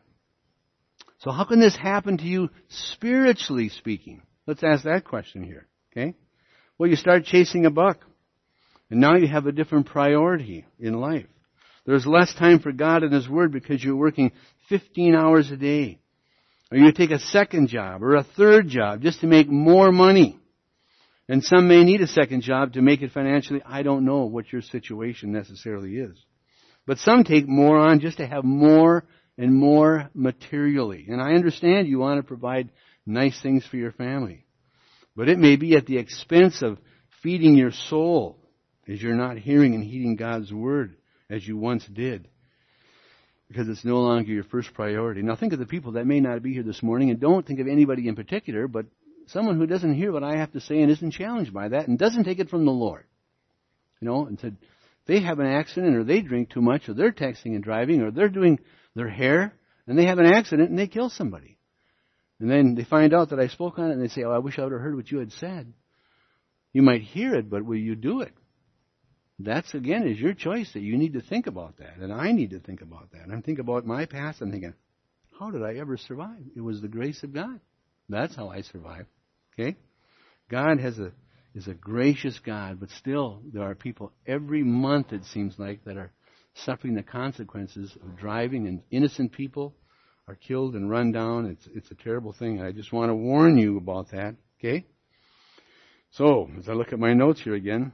So how can this happen to you spiritually speaking? Let's ask that question here, okay? Well, you start chasing a buck. And now you have a different priority in life. There's less time for God and His Word because you're working fifteen hours a day. Or you take a second job or a third job just to make more money. And some may need a second job to make it financially. I don't know what your situation necessarily is. But some take more on just to have more and more materially. And I understand you want to provide nice things for your family. But it may be at the expense of feeding your soul as you're not hearing and heeding God's Word as you once did. Because it's no longer your first priority. Now think of the people that may not be here this morning, and don't think of anybody in particular, but someone who doesn't hear what I have to say and isn't challenged by that and doesn't take it from the Lord. You know, and said they have an accident or they drink too much or they're texting and driving or they're doing their hair and they have an accident and they kill somebody. And then they find out that I spoke on it and they say, oh, I wish I would have heard what you had said. You might hear it, but will you do it? That's, again, is your choice that you need to think about that. And I need to think about that. I'm thinking about my past. I'm thinking, how did I ever survive? It was the grace of God. That's how I survived. Okay? God has a is a gracious God, but still there are people every month, it seems like, that are suffering the consequences of driving, and innocent people are killed and run down. It's it's a terrible thing. I just want to warn you about that. Okay? So, as I look at my notes here again,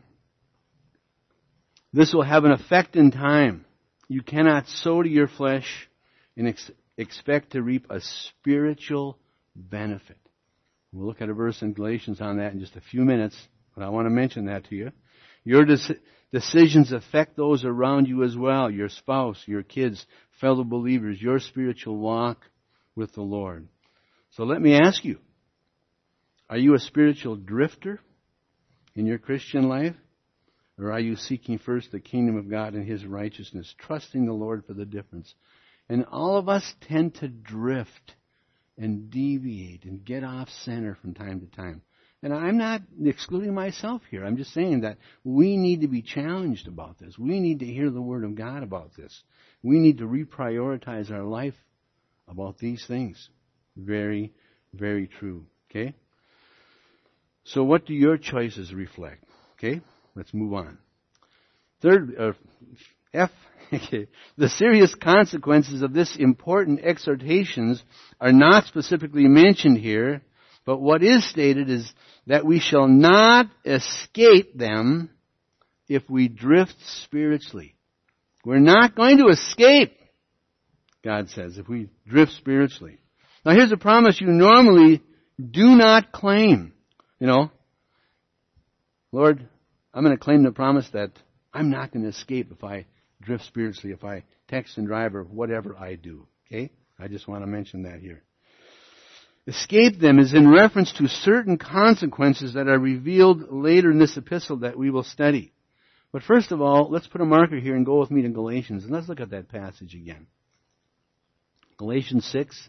this will have an effect in time. You cannot sow to your flesh and ex- expect to reap a spiritual benefit. We'll look at a verse in Galatians on that in just a few minutes, but I want to mention that to you. Your de- decisions affect those around you as well, your spouse, your kids, fellow believers, your spiritual walk with the Lord. So let me ask you, are you a spiritual drifter in your Christian life? Or are you seeking first the kingdom of God and His righteousness, trusting the Lord for the difference? And all of us tend to drift and deviate and get off center from time to time. And I'm not excluding myself here. I'm just saying that we need to be challenged about this. We need to hear the Word of God about this. We need to reprioritize our life about these things. Very, very true. Okay? So what do your choices reflect? Okay? Let's move on. Third, uh, F, okay. The serious consequences of this important exhortations are not specifically mentioned here, but what is stated is that we shall not escape them if we drift spiritually. We're not going to escape, God says, if we drift spiritually. Now here's a promise you normally do not claim. You know, Lord, I'm going to claim the promise that I'm not going to escape if I drift spiritually, if I text and drive or whatever I do. Okay? I just want to mention that here. Escape them is in reference to certain consequences that are revealed later in this epistle that we will study. But first of all, let's put a marker here and go with me to Galatians. And let's look at that passage again. Galatians six.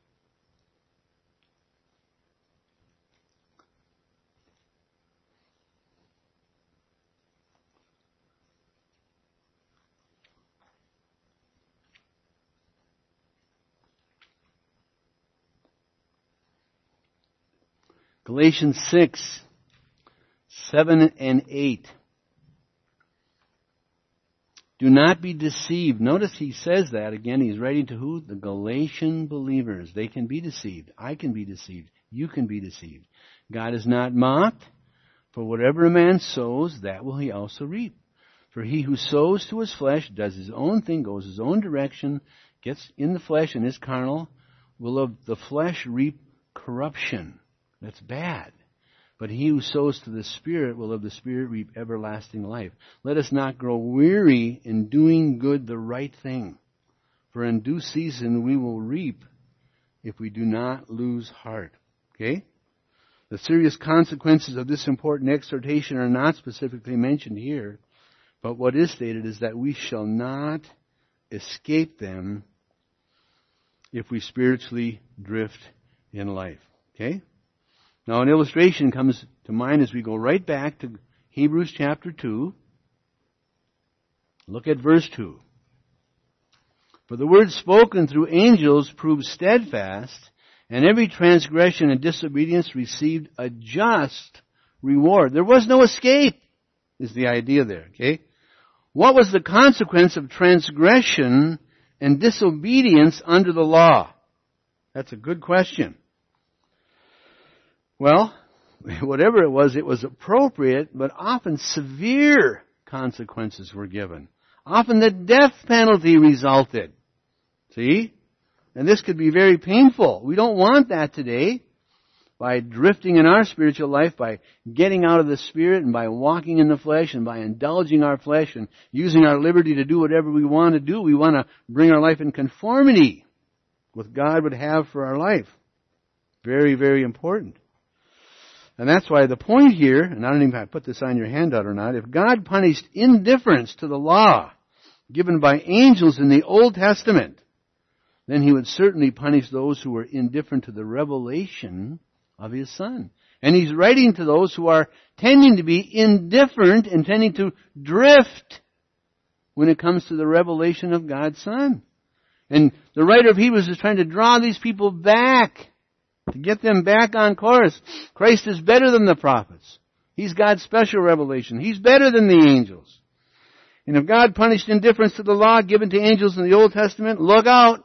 Galatians six, seven and eight. Do not be deceived. Notice he says that again. He's writing to who? The Galatian believers. They can be deceived. I can be deceived. You can be deceived. God is not mocked. For whatever a man sows, that will he also reap. For he who sows to his flesh, does his own thing, goes his own direction, gets in the flesh and is carnal, will of the flesh reap corruption. That's bad. But he who sows to the Spirit will of the Spirit reap everlasting life. Let us not grow weary in doing good, the right thing. For in due season we will reap if we do not lose heart. Okay? The serious consequences of this important exhortation are not specifically mentioned here. But what is stated is that we shall not escape them if we spiritually drift in life. Okay? Now an illustration comes to mind as we go right back to Hebrews chapter two. Look at verse two. For the word spoken through angels proved steadfast, and every transgression and disobedience received a just reward. There was no escape, is the idea there, okay? What was the consequence of transgression and disobedience under the law? That's a good question. Well, whatever it was, it was appropriate, but often severe consequences were given. Often the death penalty resulted. See? And this could be very painful. We don't want that today. By drifting in our spiritual life, by getting out of the Spirit, and by walking in the flesh, and by indulging our flesh, and using our liberty to do whatever we want to do, we want to bring our life in conformity with what God would have for our life. Very, very important. And that's why the point here, and I don't even have to put this on your handout or not, if God punished indifference to the law given by angels in the Old Testament, then He would certainly punish those who were indifferent to the revelation of His Son. And He's writing to those who are tending to be indifferent and tending to drift when it comes to the revelation of God's Son. And the writer of Hebrews is trying to draw these people back, to get them back on course. Christ is better than the prophets. He's God's special revelation. He's better than the angels. And if God punished indifference to the law given to angels in the Old Testament, look out,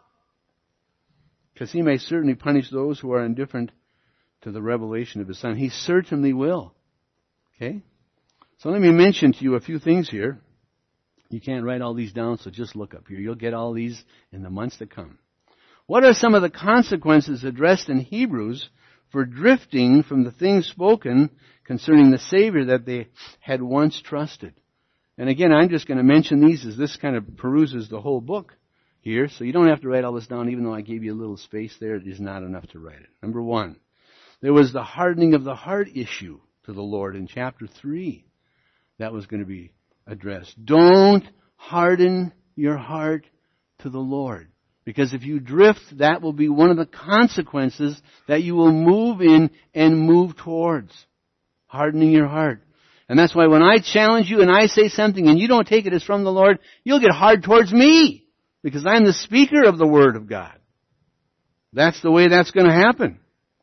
because He may certainly punish those who are indifferent to the revelation of His Son. He certainly will. Okay? So let me mention to you a few things here. You can't write all these down, so just look up here. You'll get all these in the months to come. What are some of the consequences addressed in Hebrews for drifting from the things spoken concerning the Savior that they had once trusted? And again, I'm just going to mention these as this kind of peruses the whole book here, so you don't have to write all this down, even though I gave you a little space there. It is not enough to write it. Number one, there was the hardening of the heart issue to the Lord in chapter three. That was going to be addressed. Don't harden your heart to the Lord. Because if you drift, that will be one of the consequences that you will move in and move towards. Hardening your heart. And that's why when I challenge you and I say something and you don't take it as from the Lord, you'll get hard towards me. Because I'm the speaker of the Word of God. That's the way that's going to happen.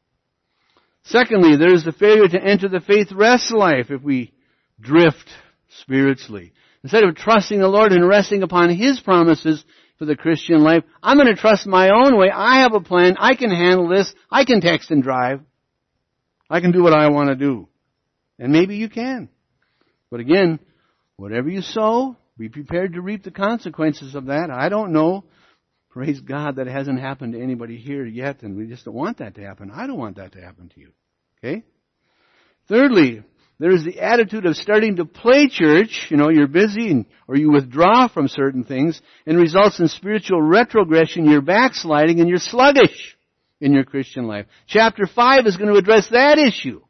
Secondly, there's the failure to enter the faith rest life if we drift spiritually. Instead of trusting the Lord and resting upon His promises for the Christian life, I'm going to trust my own way. I have a plan. I can handle this. I can text and drive. I can do what I want to do. And maybe you can. But again, whatever you sow, be prepared to reap the consequences of that. I don't know. Praise God that it hasn't happened to anybody here yet, and we just don't want that to happen. I don't want that to happen to you. Okay? Thirdly, there is the attitude of starting to play church. You know, you're busy and, or you withdraw from certain things and results in spiritual retrogression. You're backsliding and you're sluggish in your Christian life. Chapter five is going to address that issue.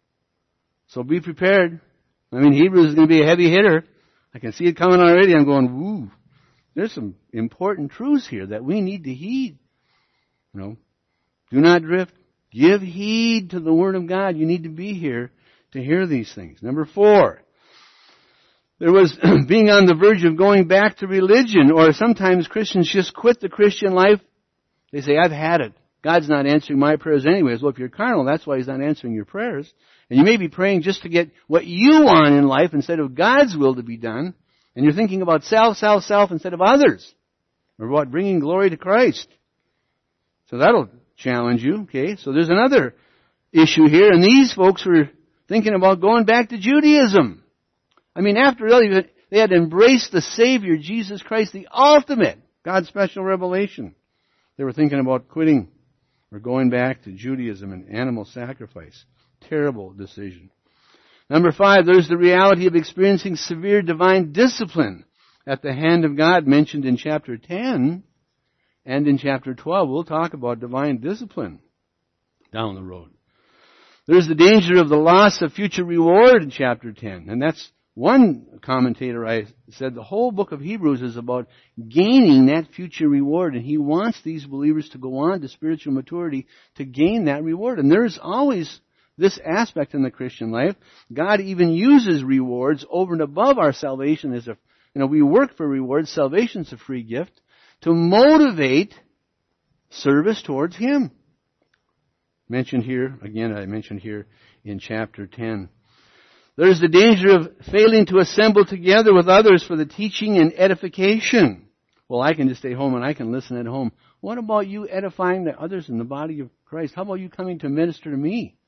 So be prepared. I mean, Hebrews is going to be a heavy hitter. I can see it coming already. I'm going, woo. There's some important truths here that we need to heed. You know, do not drift. Give heed to the Word of God. You need to be here to hear these things. Number four, there was being on the verge of going back to religion, or sometimes Christians just quit the Christian life. They say, I've had it. God's not answering my prayers anyways. Well, if you're carnal, that's why He's not answering your prayers. And you may be praying just to get what you want in life instead of God's will to be done. And you're thinking about self, self, self instead of others. Or about bringing glory to Christ. So that'll challenge you, okay? So there's another issue here. And these folks were thinking about going back to Judaism. I mean, after all, they had embraced the Savior, Jesus Christ, the ultimate, God's special revelation. They were thinking about quitting or going back to Judaism and animal sacrifice. Terrible decision. Number five, there's the reality of experiencing severe divine discipline at the hand of God mentioned in chapter ten and in chapter twelve. We'll talk about divine discipline down the road. There's the danger of the loss of future reward in chapter ten. And that's one commentator I said the whole book of Hebrews is about gaining that future reward. And he wants these believers to go on to spiritual maturity to gain that reward. And there's always this aspect in the Christian life. God even uses rewards over and above our salvation as a, you know, we work for rewards. Salvation's a free gift to motivate service towards Him. Mentioned here, again, I mentioned here in chapter ten. There's the danger of failing to assemble together with others for the teaching and edification. Well, I can just stay home and I can listen at home. What about you edifying the others in the body of Christ? How about you coming to minister to me?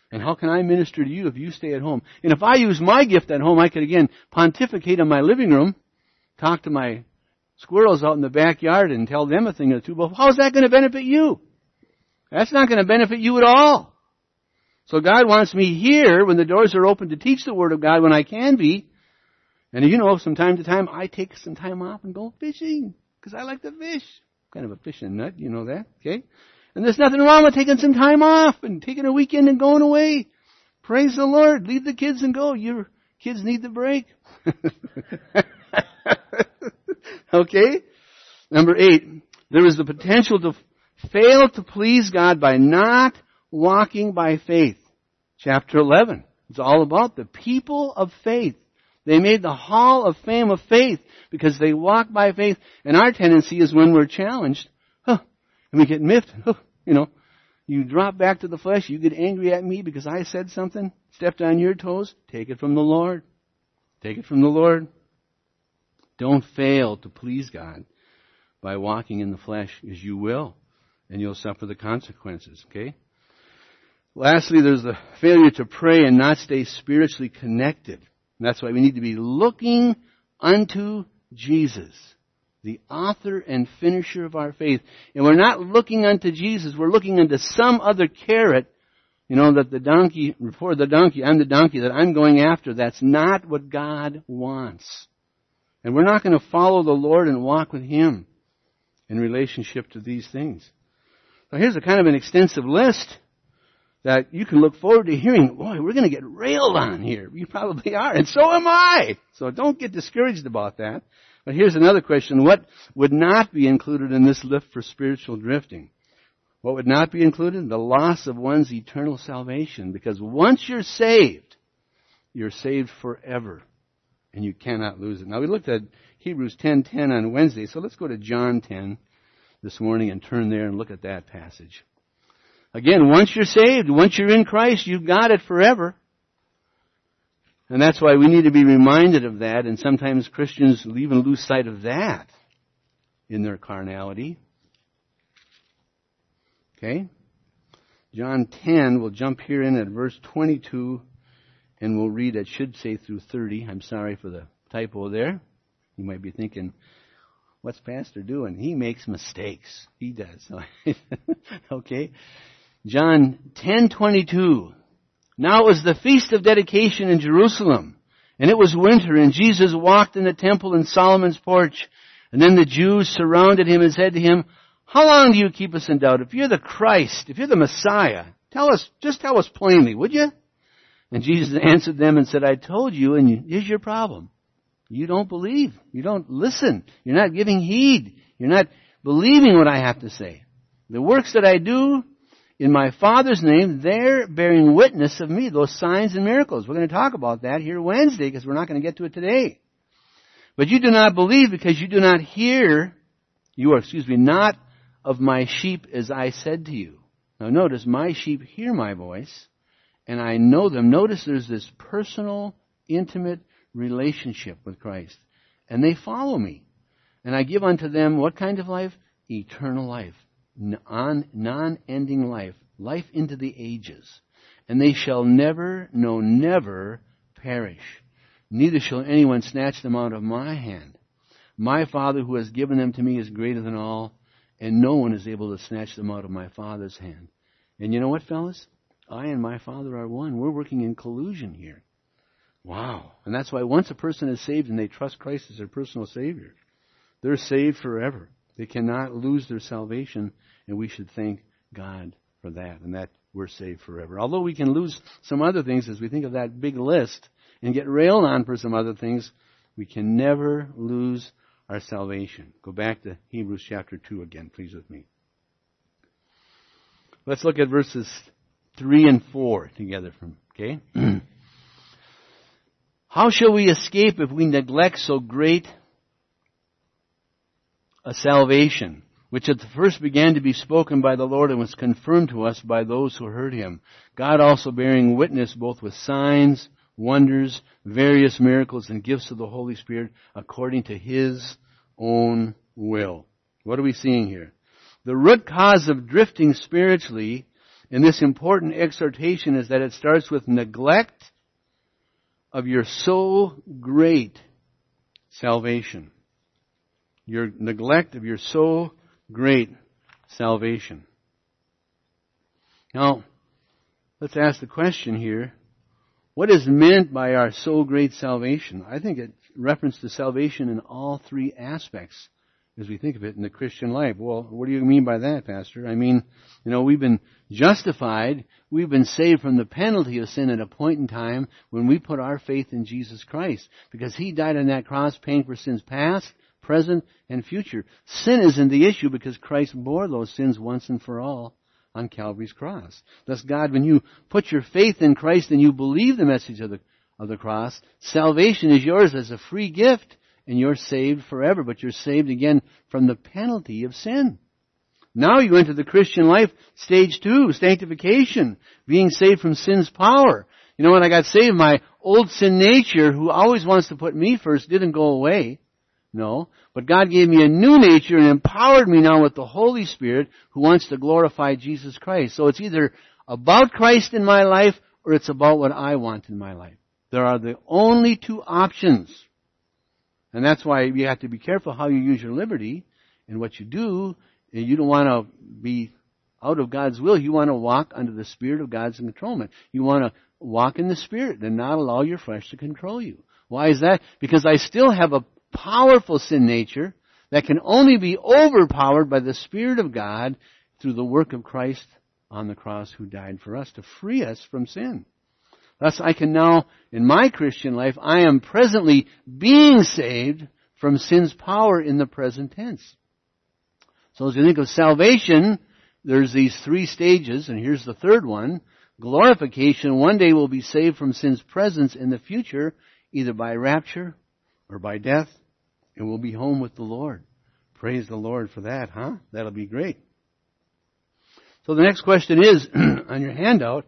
And how can I minister to you if you stay at home? And if I use my gift at home, I could again pontificate in my living room, talk to my squirrels out in the backyard and tell them a thing or two. But how's that going to benefit you? That's not going to benefit you at all. So God wants me here when the doors are open to teach the Word of God when I can be. And you know, from time to time, I take some time off and go fishing because I like to fish. Kind of a fishing nut, you know that, okay? And there's nothing wrong with taking some time off and taking a weekend and going away. Praise the Lord. Leave the kids and go. Your kids need the break. Okay? Number eight, there is the potential to fail to please God by not walking by faith. Chapter eleven. It's all about the people of faith. They made the hall of fame of faith because they walk by faith. And our tendency is when we're challenged, huh, and we get miffed, huh, you know, you drop back to the flesh, you get angry at me because I said something, stepped on your toes. Take it from the Lord. Take it from the Lord. Don't fail to please God by walking in the flesh, as you will, and you'll suffer the consequences, okay? Lastly, there's the failure to pray and not stay spiritually connected. And that's why we need to be looking unto Jesus, the author and finisher of our faith. And we're not looking unto Jesus, we're looking unto some other carrot, you know, that the donkey, before the donkey, I'm the donkey that I'm going after. That's not what God wants. And we're not going to follow the Lord and walk with Him in relationship to these things. Now here's a kind of an extensive list that you can look forward to hearing. Boy, we're going to get railed on here. You probably are, and so am I. So don't get discouraged about that. But here's another question. What would not be included in this lift for spiritual drifting? What would not be included? The loss of one's eternal salvation. Because once you're saved, you're saved forever. And you cannot lose it. Now we looked at Hebrews ten ten on Wednesday, so let's go to John ten this morning and turn there and look at that passage. Again, once you're saved, once you're in Christ, you've got it forever. And that's why we need to be reminded of that, and sometimes Christians even lose sight of that in their carnality. Okay? John ten, we'll jump here in at verse twenty-two, and we'll read, it should say through thirty. I'm sorry for the typo there. You might be thinking, what's Pastor doing? He makes mistakes. He does. Okay? John ten twenty-two. Now it was the feast of dedication in Jerusalem, and it was winter, and Jesus walked in the temple in Solomon's porch. And then the Jews surrounded him and said to him, how long do you keep us in doubt? If you're the Christ, if you're the Messiah, tell us, just tell us plainly, would you? And Jesus answered them and said, I told you, and here's your problem. You don't believe. You don't listen. You're not giving heed. You're not believing what I have to say. The works that I do in my Father's name, they're bearing witness of me, those signs and miracles. We're going to talk about that here Wednesday because we're not going to get to it today. But you do not believe because you do not hear, you are, excuse me, not of my sheep as I said to you. Now notice, my sheep hear my voice, and I know them. Notice there's this personal, intimate relationship with Christ. And they follow me. And I give unto them what kind of life? Eternal life. Non, non-ending life. Life into the ages. And they shall never, no, never perish. Neither shall anyone snatch them out of my hand. My Father who has given them to me is greater than all, and no one is able to snatch them out of my Father's hand. And you know what, fellas? I and my Father are one. We're working in collusion here. Wow. And that's why once a person is saved and they trust Christ as their personal Savior, they're saved forever. They cannot lose their salvation, and we should thank God for that, and that we're saved forever. Although we can lose some other things as we think of that big list and get railed on for some other things, we can never lose our salvation. Go back to Hebrews chapter two again, please, with me. Let's look at verses three and four together, from okay? How shall we escape if we neglect so great a salvation, which at the first began to be spoken by the Lord and was confirmed to us by those who heard him? God also bearing witness both with signs, wonders, various miracles, and gifts of the Holy Spirit according to his own will. What are we seeing here? The root cause of drifting spiritually in this important exhortation is that it starts with neglect of your so great salvation. Your neglect of your so great salvation. Now, let's ask the question here. What is meant by our so great salvation? I think it's reference to salvation in all three aspects as we think of it in the Christian life. Well, what do you mean by that, Pastor? I mean, you know, we've been justified. We've been saved from the penalty of sin at a point in time when we put our faith in Jesus Christ. Because He died on that cross paying for sins past, present, and future. Sin isn't the issue because Christ bore those sins once and for all on Calvary's cross. Thus, God, when you put your faith in Christ and you believe the message of the, of the cross, salvation is yours as a free gift. And you're saved forever, but you're saved again from the penalty of sin. Now you enter the Christian life, stage two, sanctification, being saved from sin's power. You know, when I got saved, my old sin nature, who always wants to put me first, didn't go away. No. But God gave me a new nature and empowered me now with the Holy Spirit who wants to glorify Jesus Christ. So it's either about Christ in my life or it's about what I want in my life. There are the only two options. And that's why you have to be careful how you use your liberty and what you do. You don't want to be out of God's will. You want to walk under the Spirit of God's controlment. You want to walk in the Spirit and not allow your flesh to control you. Why is that? Because I still have a powerful sin nature that can only be overpowered by the Spirit of God through the work of Christ on the cross who died for us to free us from sin. Thus, I can now, in my Christian life, I am presently being saved from sin's power in the present tense. So as you think of salvation, there's these three stages, and here's the third one. Glorification, one day we'll be saved from sin's presence in the future, either by rapture or by death, and we'll be home with the Lord. Praise the Lord for that, huh? That'll be great. So the next question is, on your handout,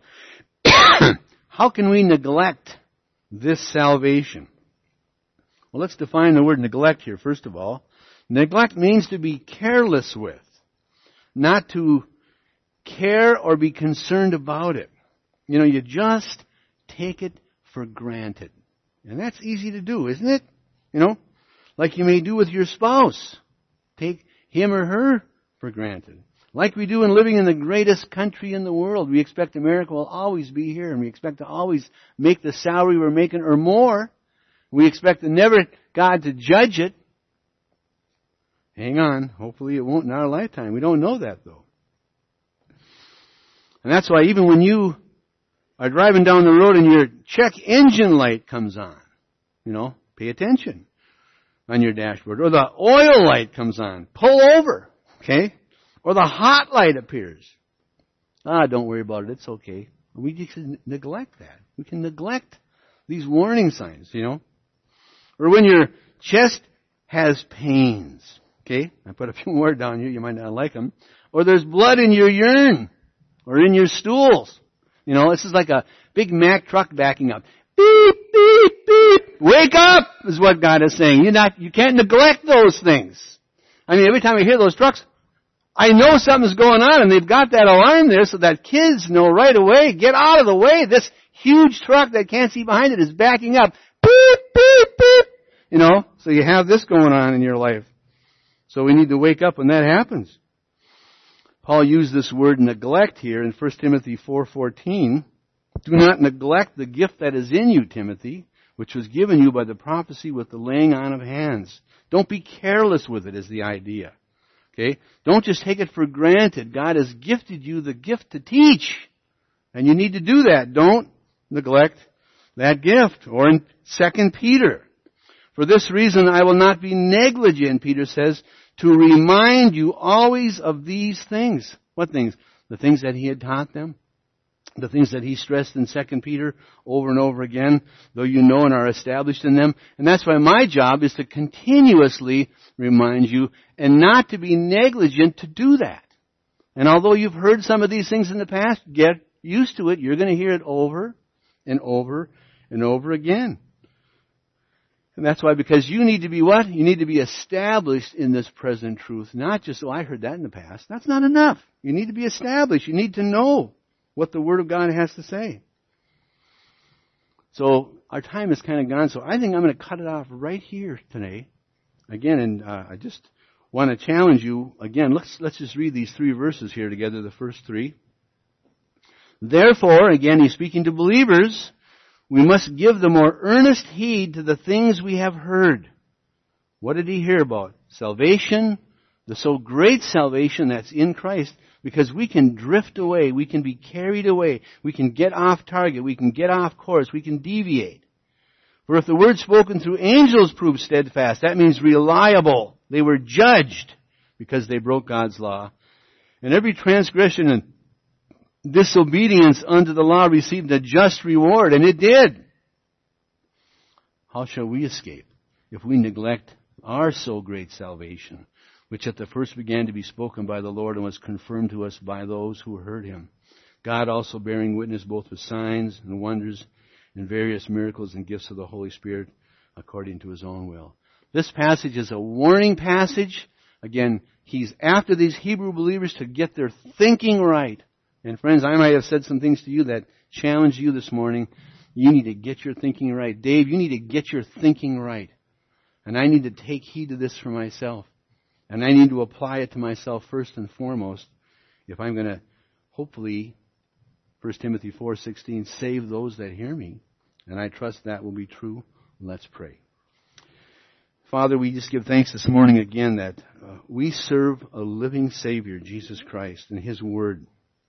how can we neglect this salvation? Well, let's define the word neglect here, first of all. Neglect means to be careless with, not to care or be concerned about it. You know, you just take it for granted. And that's easy to do, isn't it? You know, like you may do with your spouse. Take him or her for granted. Like we do in living in the greatest country in the world. We expect America will always be here, and we expect to always make the salary we're making or more. We expect to never God to judge it. Hang on. Hopefully it won't in our lifetime. We don't know that, though. And that's why even when you are driving down the road and your check engine light comes on, you know, pay attention on your dashboard. Or the oil light comes on. Pull over. Okay? Or the hot light appears. Ah, don't worry about it. It's okay. We just neglect that. We can neglect these warning signs, you know. Or when your chest has pains. Okay? I put a few more down here. You might not like them. Or there's blood in your urine. Or in your stools. You know, this is like a big Mack truck backing up. Beep, beep, beep. Wake up is what God is saying. You're not, you can't neglect those things. I mean, every time I hear those trucks, I know something's going on, and they've got that alarm there so that kids know right away, get out of the way. This huge truck that can't see behind it is backing up. Beep, beep, beep. You know, so you have this going on in your life. So we need to wake up when that happens. Paul used this word neglect here in First Timothy four fourteen. Do not neglect the gift that is in you, Timothy, which was given you by the prophecy with the laying on of hands. Don't be careless with it is the idea. Okay? Don't just take it for granted. God has gifted you the gift to teach. And you need to do that. Don't neglect that gift. Or in Second Peter. For this reason I will not be negligent, Peter says, to remind you always of these things. What things? The things that he had taught them. The things that he stressed in Second Peter over and over again, though you know and are established in them. And that's why my job is to continuously remind you and not to be negligent to do that. And although you've heard some of these things in the past, get used to it. You're going to hear it over and over and over again. And that's why, because you need to be what? You need to be established in this present truth. Not just, oh, I heard that in the past. That's not enough. You need to be established. You need to know. what the Word of God has to say. So our time is kind of gone, so I think I'm going to cut it off right here today. Again, and uh, I just want to challenge you, again, let's, let's just read these three verses here together, the first three. Therefore, again, he's speaking to believers, we must give the more earnest heed to the things we have heard. What did he hear about? Salvation, the so great salvation that's in Christ, because we can drift away, we can be carried away, we can get off target, we can get off course, we can deviate. For if the word spoken through angels proved steadfast, that means reliable. They were judged because they broke God's law. And every transgression and disobedience unto the law received a just reward, and it did. How shall we escape if we neglect our so great salvation, which at the first began to be spoken by the Lord and was confirmed to us by those who heard him? God also bearing witness both with signs and wonders and various miracles and gifts of the Holy Spirit according to his own will. This passage is a warning passage. Again, he's after these Hebrew believers to get their thinking right. And friends, I might have said some things to you that challenge you this morning. You need to get your thinking right. Dave, you need to get your thinking right. And I need to take heed to this for myself. And I need to apply it to myself first and foremost if I'm going to, hopefully, First Timothy four sixteen, save those that hear me. And I trust that will be true. Let's pray. Father, we just give thanks this morning again that uh, we serve a living Savior, Jesus Christ, and his word.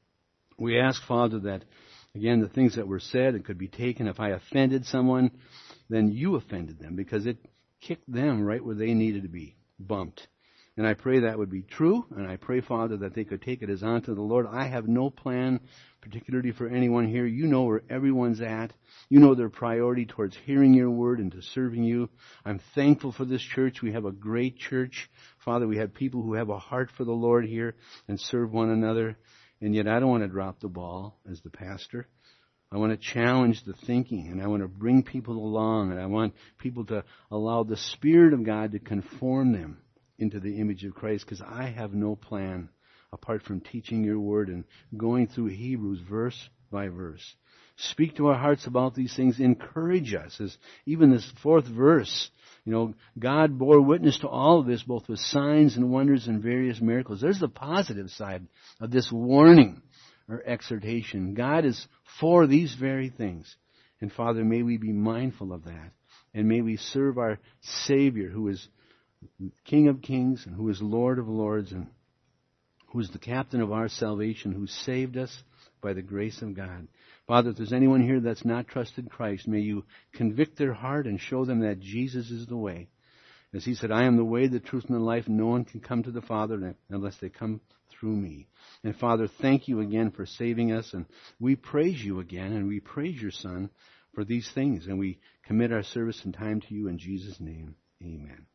We ask, Father, that, again, the things that were said, it could be taken. If I offended someone, then you offended them because it kicked them right where they needed to be, bumped. And I pray that would be true, and I pray, Father, that they could take it as unto the Lord. I have no plan, particularly for anyone here. You know where everyone's at. You know their priority towards hearing your word and to serving you. I'm thankful for this church. We have a great church. Father, we have people who have a heart for the Lord here and serve one another. And yet I don't want to drop the ball as the pastor. I want to challenge the thinking, and I want to bring people along, and I want people to allow the Spirit of God to conform them into the image of Christ, because I have no plan apart from teaching your word and going through Hebrews verse by verse. Speak to our hearts about these things. Encourage us, as even this fourth verse, you know, God bore witness to all of this, both with signs and wonders and various miracles. There's the positive side of this warning or exhortation. God is for these very things. And Father, may we be mindful of that. And may we serve our Savior, who is King of kings and who is Lord of lords and who is the captain of our salvation, who saved us by the grace of God. Father, if there's anyone here that's not trusted Christ, may you convict their heart and show them that Jesus is the way. As he said, I am the way, the truth, and the life. No one can come to the Father unless they come through me. And Father, thank you again for saving us. And we praise you again, and we praise your Son for these things. And we commit our service and time to you in Jesus' name. Amen.